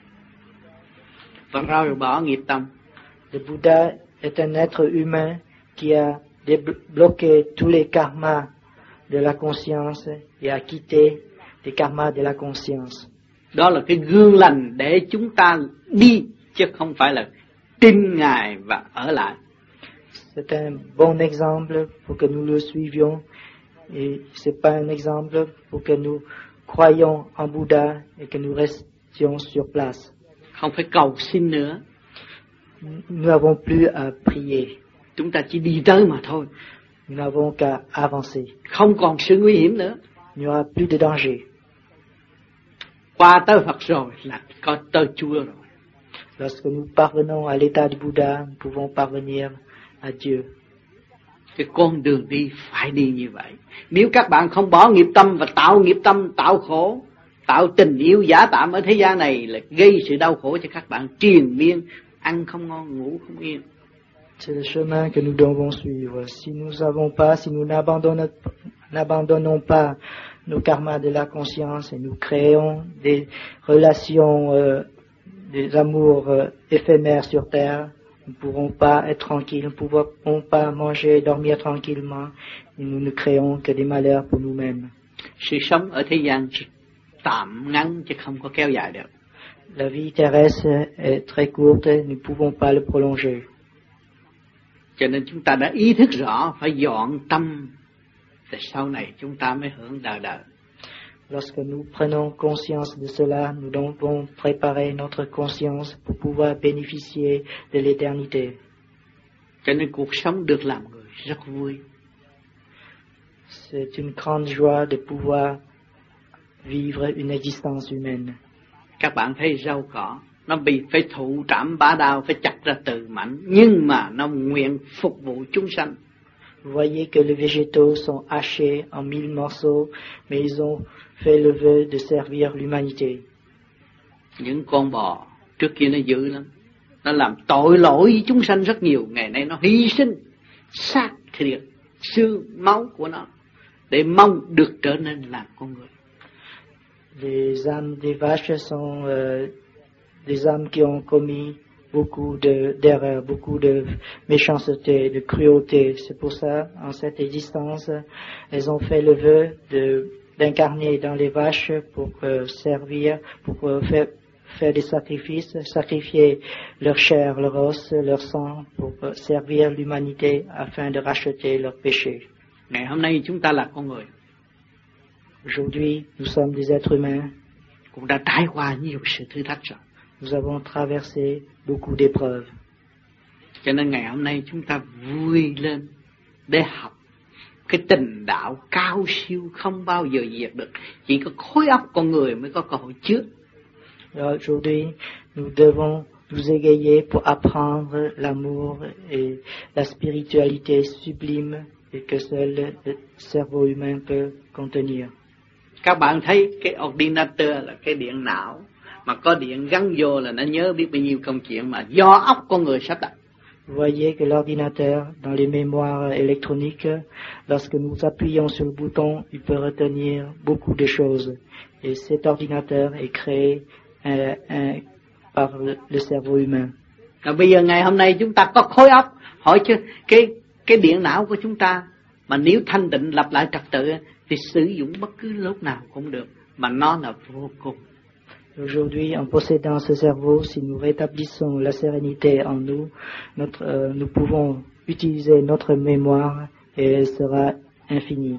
và rời bỏ nghiệp tâm. Le Bouddha est un être humain qui a débloqué tous les karmas de la conscience et a quitté les karmas de la conscience. Đó là cái gương lành để chúng ta đi, chứ không phải là tin Ngài và ở lại. C'est un bon exemple pour que nous le suivions et c'est pas un exemple pour que nous croyions en Bouddha et que nous restions sur place. Không phải cầu xin nữa. Nous n'avons plus à prier. Chúng ta chỉ đi tới mà thôi. Nous n'avons qu'à avancer. Không còn sự nguy hiểm nữa. Il n'y aura plus de danger. Qua tới Phật rồi là có tới Chúa rồi. Lorsque nous parvenons à l'état du Bouddha, nous pouvons parvenir à Dieu. Cái con đường đi phải đi như vậy. Nếu các bạn không bỏ nghiệp tâm và tạo nghiệp tâm, tạo khổ, tạo tình yêu giả tạm ở thế gian này là gây sự đau khổ cho các bạn triền miên, ăn không ngon, ngủ không yên. C'est le chemin que nous devons suivre. Si nous n'abandonnons pas nos karmas de la conscience et nous créons des relations, des amours éphémères sur terre, nous ne pourrons pas être tranquilles, nous ne pourrons pas manger, dormir tranquillement, et nous ne créons que des malheurs pour nous-mêmes. Sự sống ở thế gian tạm ngắn chứ không có kéo dài được. La vie terrestre est très courte, nous ne pouvons pas le prolonger. Cho nên chúng ta đã ý thức rõ phải dọn tâm, để sau này chúng ta mới hưởng đời đời. Lorsque nous prenons conscience de cela, nous devons préparer notre conscience pour pouvoir bénéficier de l'éternité. Cho nên cuộc sống được làm người rất vui. C'est une grande joie de pouvoir vivre une existence humaine. Các bạn thấy rau cỏ, nó bị phải thụ trảm bá đao, phải chặt ra từ mảnh, nhưng mà nó nguyện phục vụ chúng sanh. Vous voyez que les végétaux sont hachés en 1000 morceaux, mais ils ont fait le vœu de servir l'humanité. Những con bò trước kia nó dữ lắm, nó làm tội lỗi với chúng sanh rất nhiều. Ngày nay nó hy sinh xác thịt, xương, máu của nó để mong được trở nên làm con người. Les âmes des vaches sont des âmes qui ont commis beaucoup d'erreurs, beaucoup de méchanceté, de cruauté. C'est pour ça, en cette existence, elles ont fait le vœu d'incarner dans les vaches pour servir, pour faire des sacrifices, sacrifier leur chair, leur os, leur sang, pour servir l'humanité afin de racheter leurs péchés. Ngày hôm nay chúng ta là con người. Aujourd'hui, nous sommes des êtres humains. Cũng đã trải qua nhiều sự thử thách rồi. Nous avons traversé beaucoup d'épreuves. Cho nên ngày hôm nay chúng ta vui lên để học cái tình đạo cao siêu không bao giờ diệt được. Chỉ có khối óc con người mới có cơ hội chứa. Aujourd'hui, nous devons nous égayer pour apprendre l'amour et la spiritualité sublime et que seul le cerveau humain peut contenir. Các bạn thấy cái ordinateur là cái điện não, mà có điện gắn vô là nó nhớ biết bao nhiêu công chuyện mà do óc con người sắp đặt. Vous voyez que l'ordinateur, dans les mémoires électroniques, lorsque nous appuyons sur le bouton, il peut retenir beaucoup de choses. Et cet ordinateur est créé par le cerveau humain. Rồi bây giờ ngày hôm nay chúng ta có khối óc, hỏi chứ cái điện não của chúng ta mà nếu thanh định lập lại trật tự thì sử dụng bất cứ lúc nào cũng được, mà nó là vô cùng. Aujourd'hui, en possédant ce cerveau, si nous rétablissons la sérénité en nous, nous pouvons utiliser notre mémoire et elle sera infinie.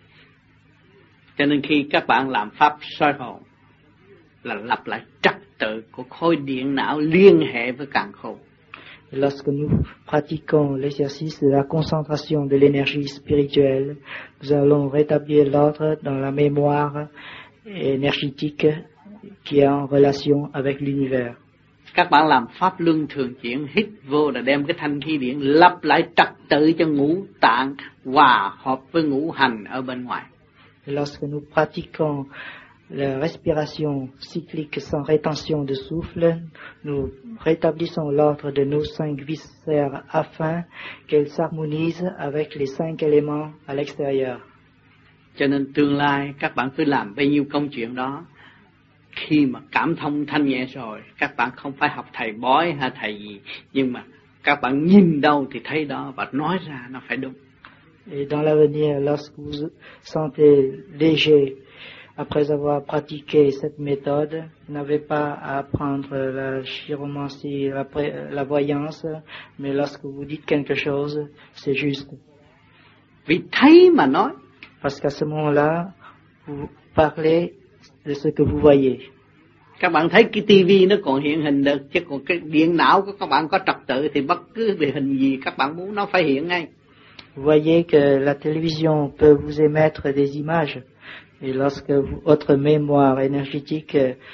Cho nên khi các bạn làm pháp soi hồn là lập lại trật tự của khối điện não liên hệ với càn khôn. Lorsque nous pratiquons l'exercice de la concentration de l'énergie spirituelle, nous allons rétablir l'ordre dans la mémoire énergétique qui est en relation avec l'univers. Các bạn làm pháp luân thường chuyển, hít vô là đem cái thanh khí điển lặp lại trật tự cho ngũ tạng hòa hợp với ngũ hành ở bên ngoài. Lorsque nous pratiquons la respiration cyclique sans rétention de souffle, nous rétablissons l'ordre de nos 5 viscères afin qu'elles s'harmonisent avec les 5 éléments à l'extérieur. Cho nên tương lai các bạn cứ làm bấy nhiêu công chuyện đó. Khi mà cảm thông thanh nhẹ rồi, các bạn không phải học thầy bói hay thầy gì, nhưng mà các bạn nhìn đâu thì thấy đó và nói ra nó phải đúng. Et dans l'avenir, lorsque vous sentez léger, après avoir pratiqué cette méthode, vous n'avez pas à apprendre la chiromancie, la voyance, mais lorsque vous dites quelque chose, c'est juste. Vì thấy mà nói. Parce qu'à ce moment-là, vous parlez de ce que vous voyez. Các bạn thấy cái tivi nó còn hiện hình được, chứ còn cái điện não của các bạn có trật tự thì bất cứ về hình gì các bạn muốn nó phải hiện ngay. Vous voyez que la télévision peut vous émettre des images, et lorsque votre mémoire énergétique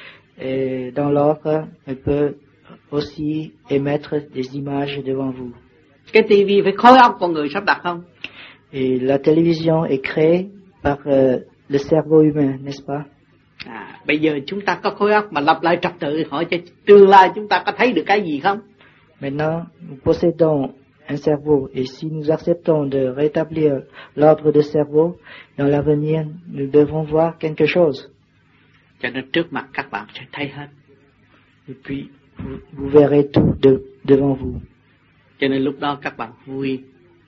est dans l'ordre, elle peut aussi émettre des images devant vous. Cái tivi phải khối óc con người sắp đặt không? Et la télévision est créée par le cerveau humain, n'est-ce pas? Bây giờ chúng ta có khối óc mà lặp lại trật tự, hỏi cho tương lai chúng ta có thấy được cái gì không? Maintenant, nous possédons un cerveau, et si nous acceptons de rétablir l'ordre de cerveau, dans l'avenir, nous devons voir quelque chose. Cho nên trước mặt các bạn sẽ thấy hết. Et puis, vous verrez tout devant vous. Cho nên lúc đó các bạn vui.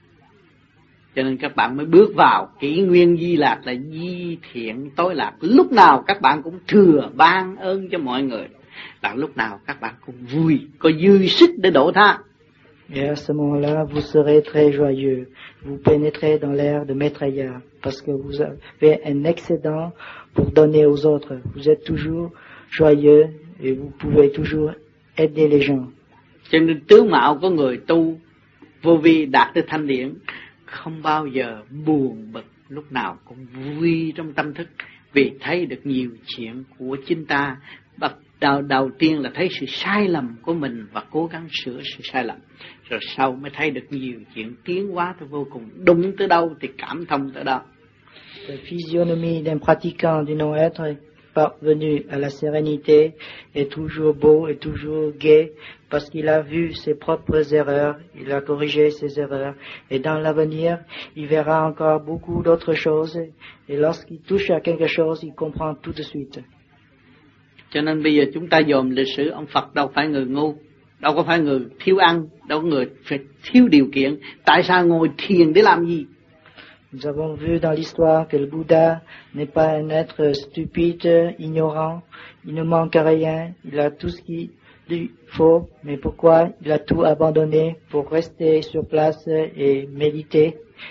Cho nên các bạn mới bước vào kỷ nguyên di lạc là di thiện tối lạc. Lúc nào các bạn cũng thừa ban ơn cho mọi người. Là lúc nào các bạn cũng vui, có dư sức để độ tha. Et à ce moment-là, vous serez très joyeux. Vous pénétrez dans l'ère de Maitreya parce que vous avez un excédent pour donner aux autres. Vous êtes toujours joyeux et vous pouvez toujours aider les gens. Cho nên tướng mạo của người tu vô vi đạt tới thanh điển không bao giờ buồn bực, lúc nào cũng vui trong tâm thức vì thấy được nhiều chuyện của chính ta. Đầu tiên là thấy sự sai lầm của mình và cố gắng sửa sự sai lầm, rồi sau mới thấy được nhiều chuyện tiến hóa tới vô cùng, đúng tới đâu thì cảm thông tới đó. La physionomie d'un pratiquant du non-être parvenu à la sérénité est toujours beau et toujours gai parce qu'il a vu ses propres erreurs, il a corrigé ses erreurs et dans l'avenir, il verra encore beaucoup d'autres choses et lorsqu'il touche à quelque chose, il comprend tout de suite. Cho nên bây giờ chúng ta dòm lịch sử ông Phật đâu phải người ngu, đâu có phải người thiếu ăn, đâu có người phải thiếu điều kiện. Tại sao ngồi thiền để làm gì? Nous avons vu dans l'histoire que le Bouddha n'est pas un être stupide, ignorant, il ne manque rien, il a tout ce qu'il lui faut, mais pourquoi il a tout abandonné pour rester sur place et méditer?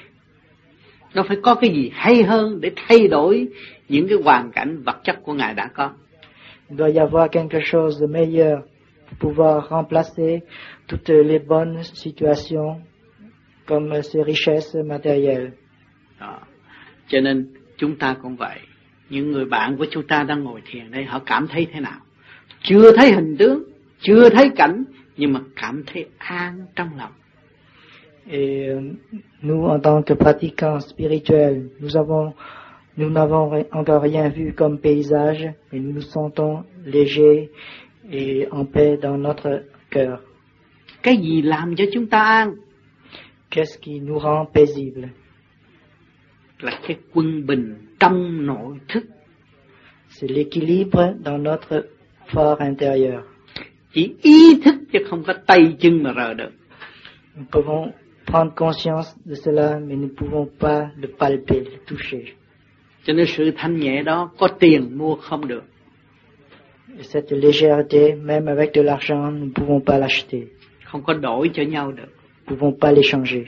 Nó phải có cái gì hay hơn để thay đổi những cái hoàn cảnh vật chất của Ngài đã có. Il doit y avoir quelque chose de meilleur pour pouvoir remplacer toutes les bonnes situations comme ces richesses matérielles. Đó. Cho nên chúng ta cũng vậy. Những người bạn của chúng ta đang ngồi thiền đây, họ cảm thấy thế nào? Chưa thấy hình tướng, chưa thấy cảnh, nhưng mà cảm thấy an trong lòng. Et nous, en tant que pratiquants spirituels, nous n'avons encore rien vu comme paysage, mais nous nous sentons légers et en paix dans notre cœur. Cái gì làm cho chúng ta an? Qu'est-ce qui nous rend paisibles? Là cái quân bình trong nội thức. C'est l'équilibre dans notre fort intérieur. Chỉ ý thức chứ không có tay chân mà rờ được. Nous pouvons prendre conscience de cela, mais nous ne pouvons pas le palper, le toucher. Cho nên sự thanh nhẹ đó có tiền mua không được. Et cette légèreté, même avec de l'argent, nous ne pouvons pas l'acheter. Không có đổi cho nhau được. Nous ne pouvons pas l'échanger.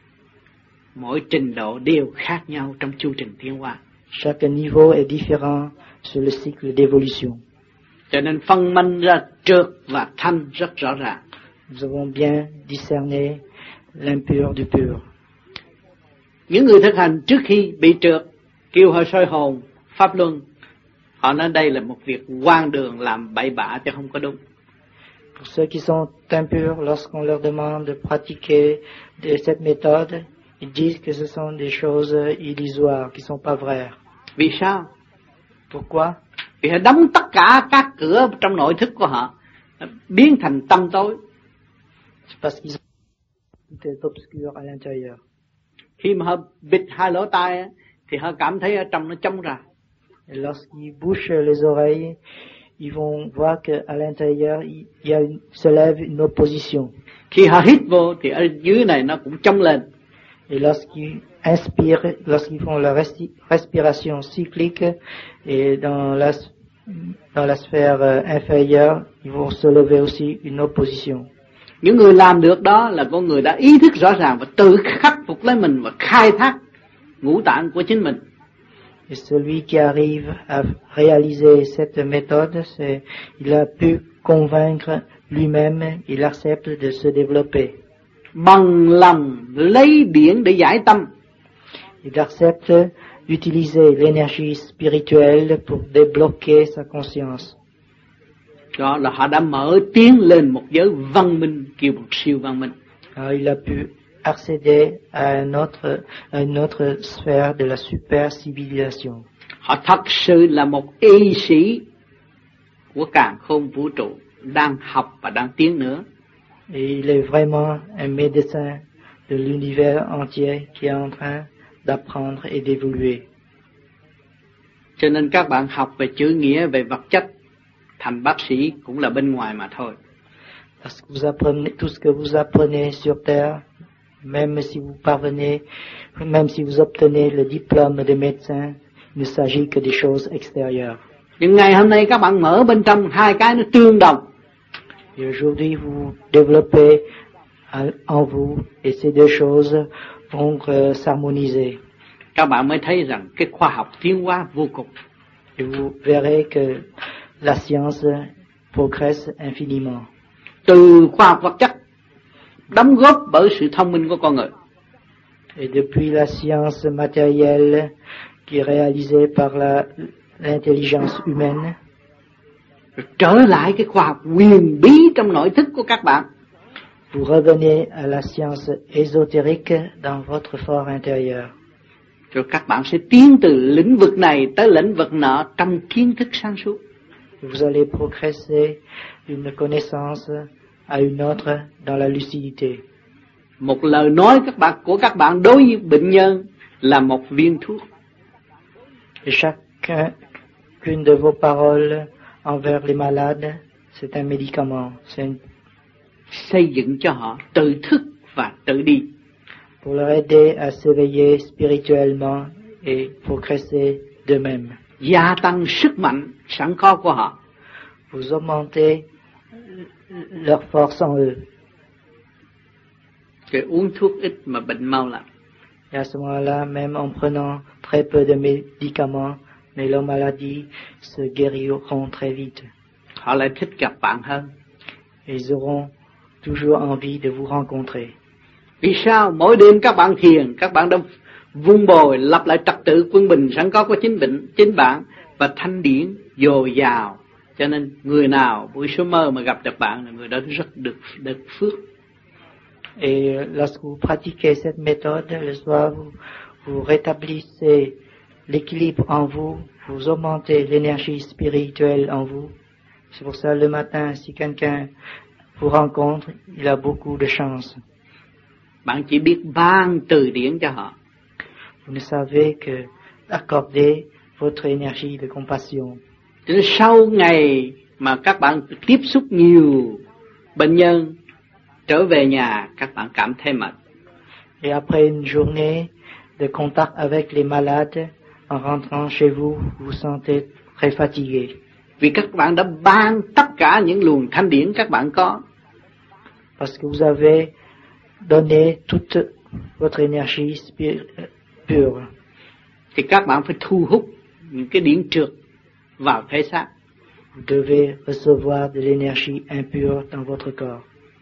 Mỗi trình độ đều khác nhau trong chu trình tiến hóa. Chaque niveau est différent sur le cycle d'évolution. Cho nên phân minh ra trượt và thanh rất rõ ràng. Nous avons bien discerné l'impur du pur. Những người thực hành trước khi bị trượt kêu họ soi hồn pháp luân, họ nói đây là một việc hoang đường làm bậy bạ chứ không có đúng. Pour ceux qui sont impurs, lorsqu'on leur demande de pratiquer de cette méthode, ils disent que ce sont des choses illusoires, qui sont pas vraies. Vì sao? Pourquoi? Vì họ đóng tất cả các cửa trong nội thức của họ, biến thành tăm tối. C'est parce qu'ils ont tout est obscur à l'intérieur. Khi mà họ bịt hai lỗ tai thì họ cảm thấy ở trong nó trống ra. Et lorsqu'ils bouchent les oreilles, ils vont voir qu'à l'intérieur, se lève une opposition. Khi họ hít vô thì ở dưới này nó cũng trống lên. Et lorsqu'ils inspirent, lorsqu'ils font la respiration cyclique, et dans la sphère inférieure, ils vont se lever aussi une opposition. Những người làm được đó là con người đã ý thức rõ ràng và tự khắc phục lấy mình và khai thác ngũ tạng của chính mình. Et celui qui arrive à réaliser cette méthode, il a pu convaincre lui-même, il accepte de se développer. Bằng lòng lấy điển để giải tâm. Il accepte d'utiliser l'énergie spirituelle pour débloquer sa conscience. Đó là họ đã mở tiến lên một giới văn minh, kêu một siêu văn minh. Alors il a pu accéder à une autre sphère de la super civilisation. Họ thật sự là một y sĩ của càn khôn vũ trụ, đang học và đang tiến nữa. Et il est vraiment un médecin de l'univers entier qui est en train d'apprendre et d'évoluer. Cho nên các bạn học về chữ nghĩa, về vật chất, thành bác sĩ cũng là bên ngoài mà thôi. Parce que vous apprenez tout ce que vous apprenez sur terre, même si vous obtenez le diplôme de médecin, il ne s'agit que des choses extérieures. Nhưng ngày hôm nay các bạn mở bên trong hai cái nó tương đồng. Et aujourd'hui vous développez en vous et ces deux choses vont s'harmoniser. Các bạn mới thấy rằng cái khoa học tiến hóa vô cùng. Et vous verrez que la science progresse infiniment. Từ khoa học vật chất đóng góp bởi sự thông minh của con người. Et depuis la science matérielle qui est réalisée par l'intelligence humaine, trở lại cái khoa học huyền bí trong nội thức của các bạn. Vous revenez à la science ésotérique dans votre fort intérieur. Rồi các bạn sẽ tiến từ lĩnh vực này tới lĩnh vực nọ trong kiến thức sáng suốt. Vous allez progresser d'une connaissance à une autre dans la lucidité. Một lời nói của các bạn đối với bệnh nhân là một viên thuốc. Et chacune de vos paroles envers les malades, c'est un médicament. Xây dựng cho họ tự thức và tự đi. Pour leur aider à s'éveiller spirituellement et progresser d'eux-mêmes. Gia tăng sức mạnh sẵn có của họ. Vous augmentez leur force en eux. Rồi uống thuốc ít mà bệnh mau lành. Et à ce moment-là, même en prenant très peu de médicaments, mais leurs maladies se guériront très vite. Họ lại thích gặp bạn hơn. Et ils auront toujours envie de vous rencontrer. Vì sao? Mỗi đêm các bạn thiền, các bạn đã vun bồi lập lại trật tự quân bình sẵn có của chính bạn và thanh điển dồi dào. Cho nên người nào buổi số mơ mà gặp được bạn là người đó rất được phước. Et lorsque vous pratiquez cette méthode, le soir vous rétablissez l'équilibre en vous, vous augmentez l'énergie spirituelle en vous. C'est pour ça le matin, si quelqu'un vous rencontre, il a beaucoup de chance. Bạn chỉ biết ban từ điển cho họ. Vous ne savez que accorder votre énergie de compassion. Cho nên sau ngày mà các bạn tiếp xúc nhiều bệnh nhân, trở về nhà các bạn cảm thấy mệt. Et après une journée de contact avec les malades, en rentrant chez vous, vous sentez très fatigué. Vì các bạn đã ban tất cả những luồng thanh điển các bạn có. Parce que vous avez donné toute votre énergie pure. Thì các bạn phải thu hút những cái điển trượt vào thể xác. Vous devez recevoir de l'énergie impure dans votre corps.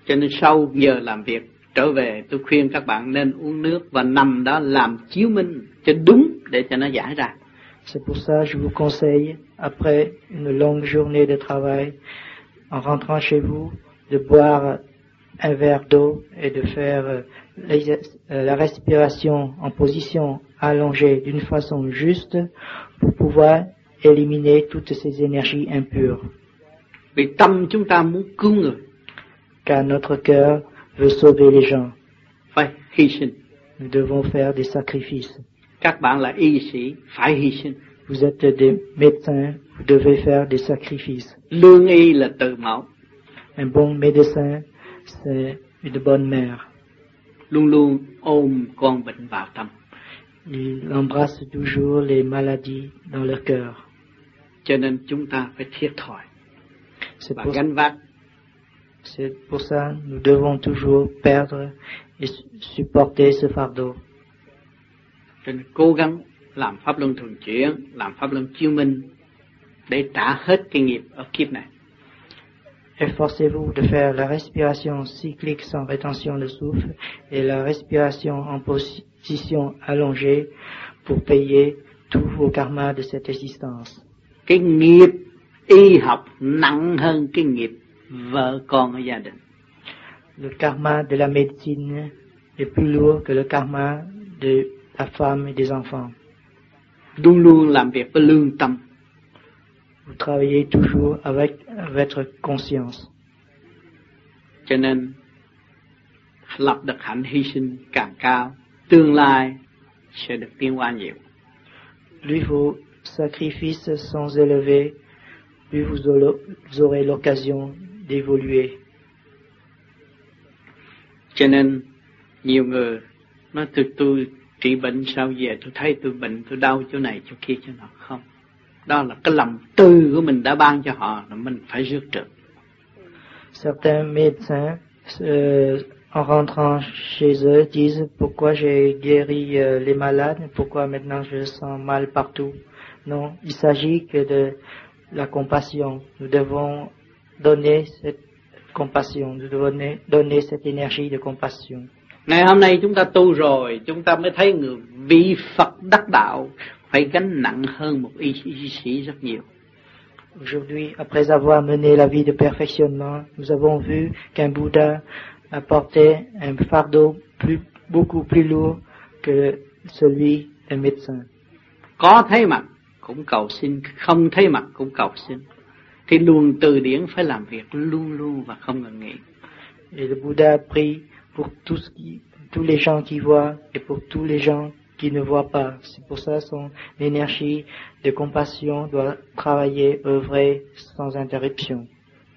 Cho nên sau giờ làm việc trở về, tôi khuyên các bạn nên uống nước và nằm đó làm chiếu minh cho đúng để cho nó giải ra. C'est pour ça je vous conseille, après une longue journée de travail, en rentrant chez vous, de boire un verre d'eau et de faire la respiration en position allongée d'une façon juste pour pouvoir éliminer toutes ces énergies impures. Vì tâm chúng ta muốn cứu người. Car notre cœur veut sauver les gens. Phải hy sinh. Nous devons faire des sacrifices. Các bạn là y sĩ, phải hy sinh. Vous êtes des médecins, vous devez faire des sacrifices. Lương y là từ mẫu. Un bon médecin, c'est une bonne mère. Luôn luôn ôm con bệnh vào tâm. Il embrasse toujours les maladies dans leur cœur. Cho nên chúng ta phải thiệt thòi và gánh vác. C'est pour ça nous devons toujours perdre et supporter ce fardeau. Cho nên cố gắng làm pháp luân thường chuyển, làm pháp luân chiếu minh để trả hết cái nghiệp ở kiếp này. Efforcez-vous de faire la respiration cyclique sans rétention de souffle et la respiration en position allongée pour payer tous vos karmas de cette existence. Cái nghiệp y học nặng hơn cái nghiệp vợ con ở gia đình. Le karma de la médecine est plus lourd que le karma de la femme et des enfants. Luôn luôn làm việc với lương tâm. Vous travaillez toujours avec votre conscience. Cho nên lập được hạnh hy sinh càng cao, tương lai sẽ được tiến hóa nhiều. Plus vos sacrifices sont élevés, plus vous aurez l'occasion d'évoluer. Cho nên nhiều người nói tôi trị bệnh sao về tôi thấy tôi bệnh, tôi đau chỗ này chỗ kia chỗ nọ. Không, đó là cái lòng từ của mình đã ban cho họ, là mình phải rước trượt. Certains médecins en rentrant chez eux disent pourquoi j'ai guéri les malades, pourquoi maintenant je sens mal partout. Non, il s'agit que de la compassion. Nous devons donner cette compassion, nous devons donner cette énergie de compassion. Ngày hôm nay chúng ta tu rồi, chúng ta mới thấy người vị Phật đắc đạo phải gánh nặng hơn một y sĩ rất nhiều. Aujourd'hui, après avoir mené la vie de perfectionnement, nous avons vu qu'un Bouddha apportait un fardeau beaucoup plus lourd que celui d'un médecin. Có thấy mặt cũng cầu xin, không thấy mặt cũng cầu xin. Thì luồng từ điển phải làm việc luôn luôn và không ngừng nghỉ. Et le Bouddha prie pour tous les gens qui voient et pour tous les gens qui ne voient pas. C'est pour ça son énergie de compassion doit travailler, œuvrer sans interruption.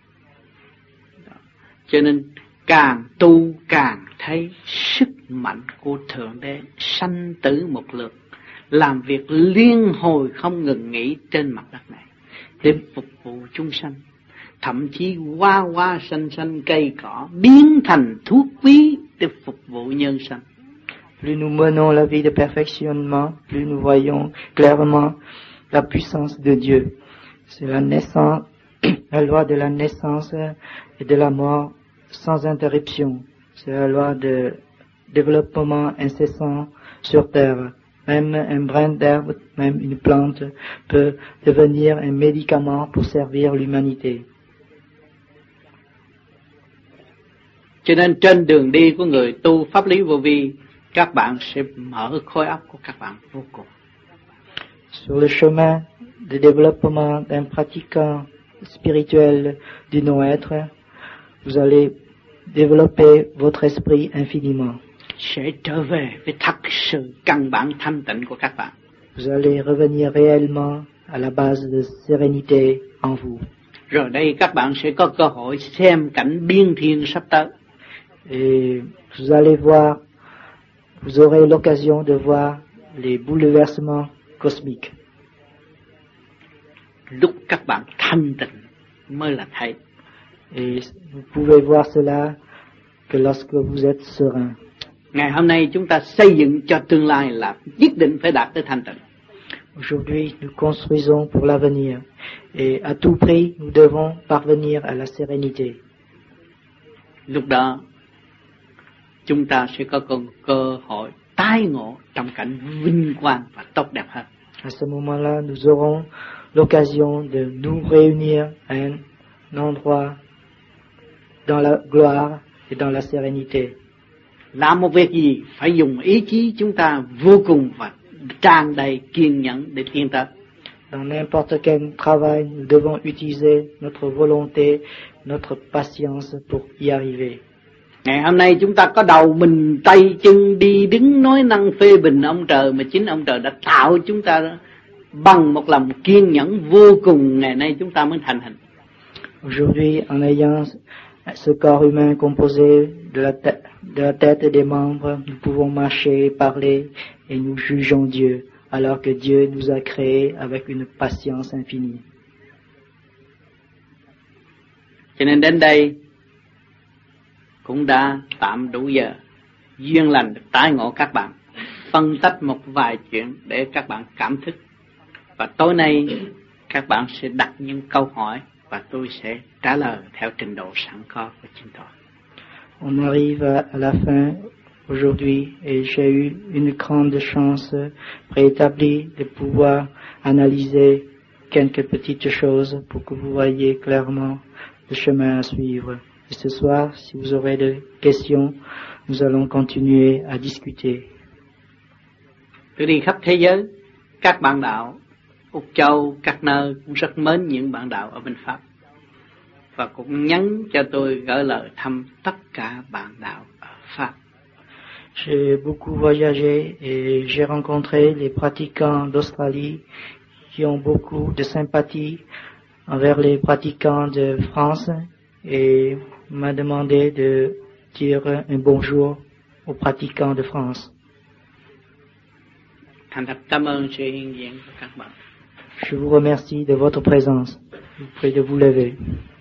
Cho nên càng tu càng thấy sức mạnh của Thượng Đế sanh tử một lượt, làm việc liên hồi không ngừng nghỉ trên mặt đất này để phục vụ chúng sanh. Thậm chí hoa xanh cây cỏ biến thành thuốc quý để phục vụ nhân sanh. Plus nous menons la vie de perfectionnement, plus nous voyons clairement la puissance de Dieu. C'est la naissance, la loi de la naissance et de la mort sans interruption. C'est la loi de développement incessant sur terre. Même un brin d'herbe, même une plante peut devenir un médicament pour servir l'humanité. Cho nên trên đường đi của người tu pháp lý vô vi, các bạn sẽ mở khối óc của các bạn vô cùng. Sur le chemin de développement d'un pratiquant spirituel du non-être, vous allez développer votre esprit infiniment. Sẽ trở về với thật sự căn bản thanh tịnh của các bạn. Vous allez revenir réellement à la base de sérénité en vous. Rồi đây các bạn sẽ có cơ hội xem cảnh biên thiên sắp tới. Et vous allez voir, vous aurez l'occasion de voir les bouleversements cosmiques. Lúc các bạn thanh tịnh mới là thấy. Et vous pouvez voir cela que lorsque vous êtes serein. Ngày hôm nay chúng ta xây dựng cho tương lai là nhất định phải đạt tới thanh tịnh. Aujourd'hui, nous construisons pour l'avenir. Et à tout prix, nous devons parvenir à la sérénité. Lúc đó chúng ta sẽ có cơ hội tái ngộ trong cảnh vinh quang và tốt đẹp hơn. À ce moment-là, nous aurons l'occasion de nous réunir à un endroit dans la gloire et dans la sérénité. Làm một việc gì phải dùng ý chí chúng ta vô cùng và tràn đầy kiên nhẫn để tiến tới. Dans n'importe quel travail, nous devons utiliser notre volonté, notre patience pour y arriver. Ngày hôm nay chúng ta có đầu mình tay chân đi đứng nói năng phê bình ông trời, mà chính ông trời đã tạo chúng ta bằng một lòng kiên nhẫn vô cùng, ngày nay chúng ta mới thành hình. Aujourd'hui, en ayant ce corps humain composé de la tête et des membres, nous pouvons marcher et parler et nous jugeons Dieu, alors que Dieu nous a créés avec une patience infinie. Cho nên đến đây cũng đã tạm đủ giờ, duyên lành được tái ngộ các bạn, phân tách một vài chuyện để các bạn cảm thức. Và tối nay các bạn sẽ đặt những câu hỏi và tôi sẽ trả lời theo trình độ sẵn có của chính tôi. On arrive à la fin aujourd'hui et j'ai eu une grande chance préétablie de pouvoir analyser quelques petites choses pour que vous voyez clairement le chemin à suivre. Et ce soir, si vous aurez des questions, nous allons continuer à discuter. Tôi đi khắp thế giới, các bạn đạo Úc Châu, các nơi cũng rất mến những bạn đạo ở bên Pháp. Và cũng nhắn cho tôi gửi lời thăm tất cả bạn đạo ở Pháp. J'ai beaucoup voyagé et j'ai rencontré les pratiquants d'Australie qui ont beaucoup de sympathie envers les pratiquants de France et m'a demandé de dire un bonjour aux pratiquants de France. Thành thật cảm ơn sự hiện diện của các bạn. Je vous remercie de votre présence. Je vous prie de vous lever.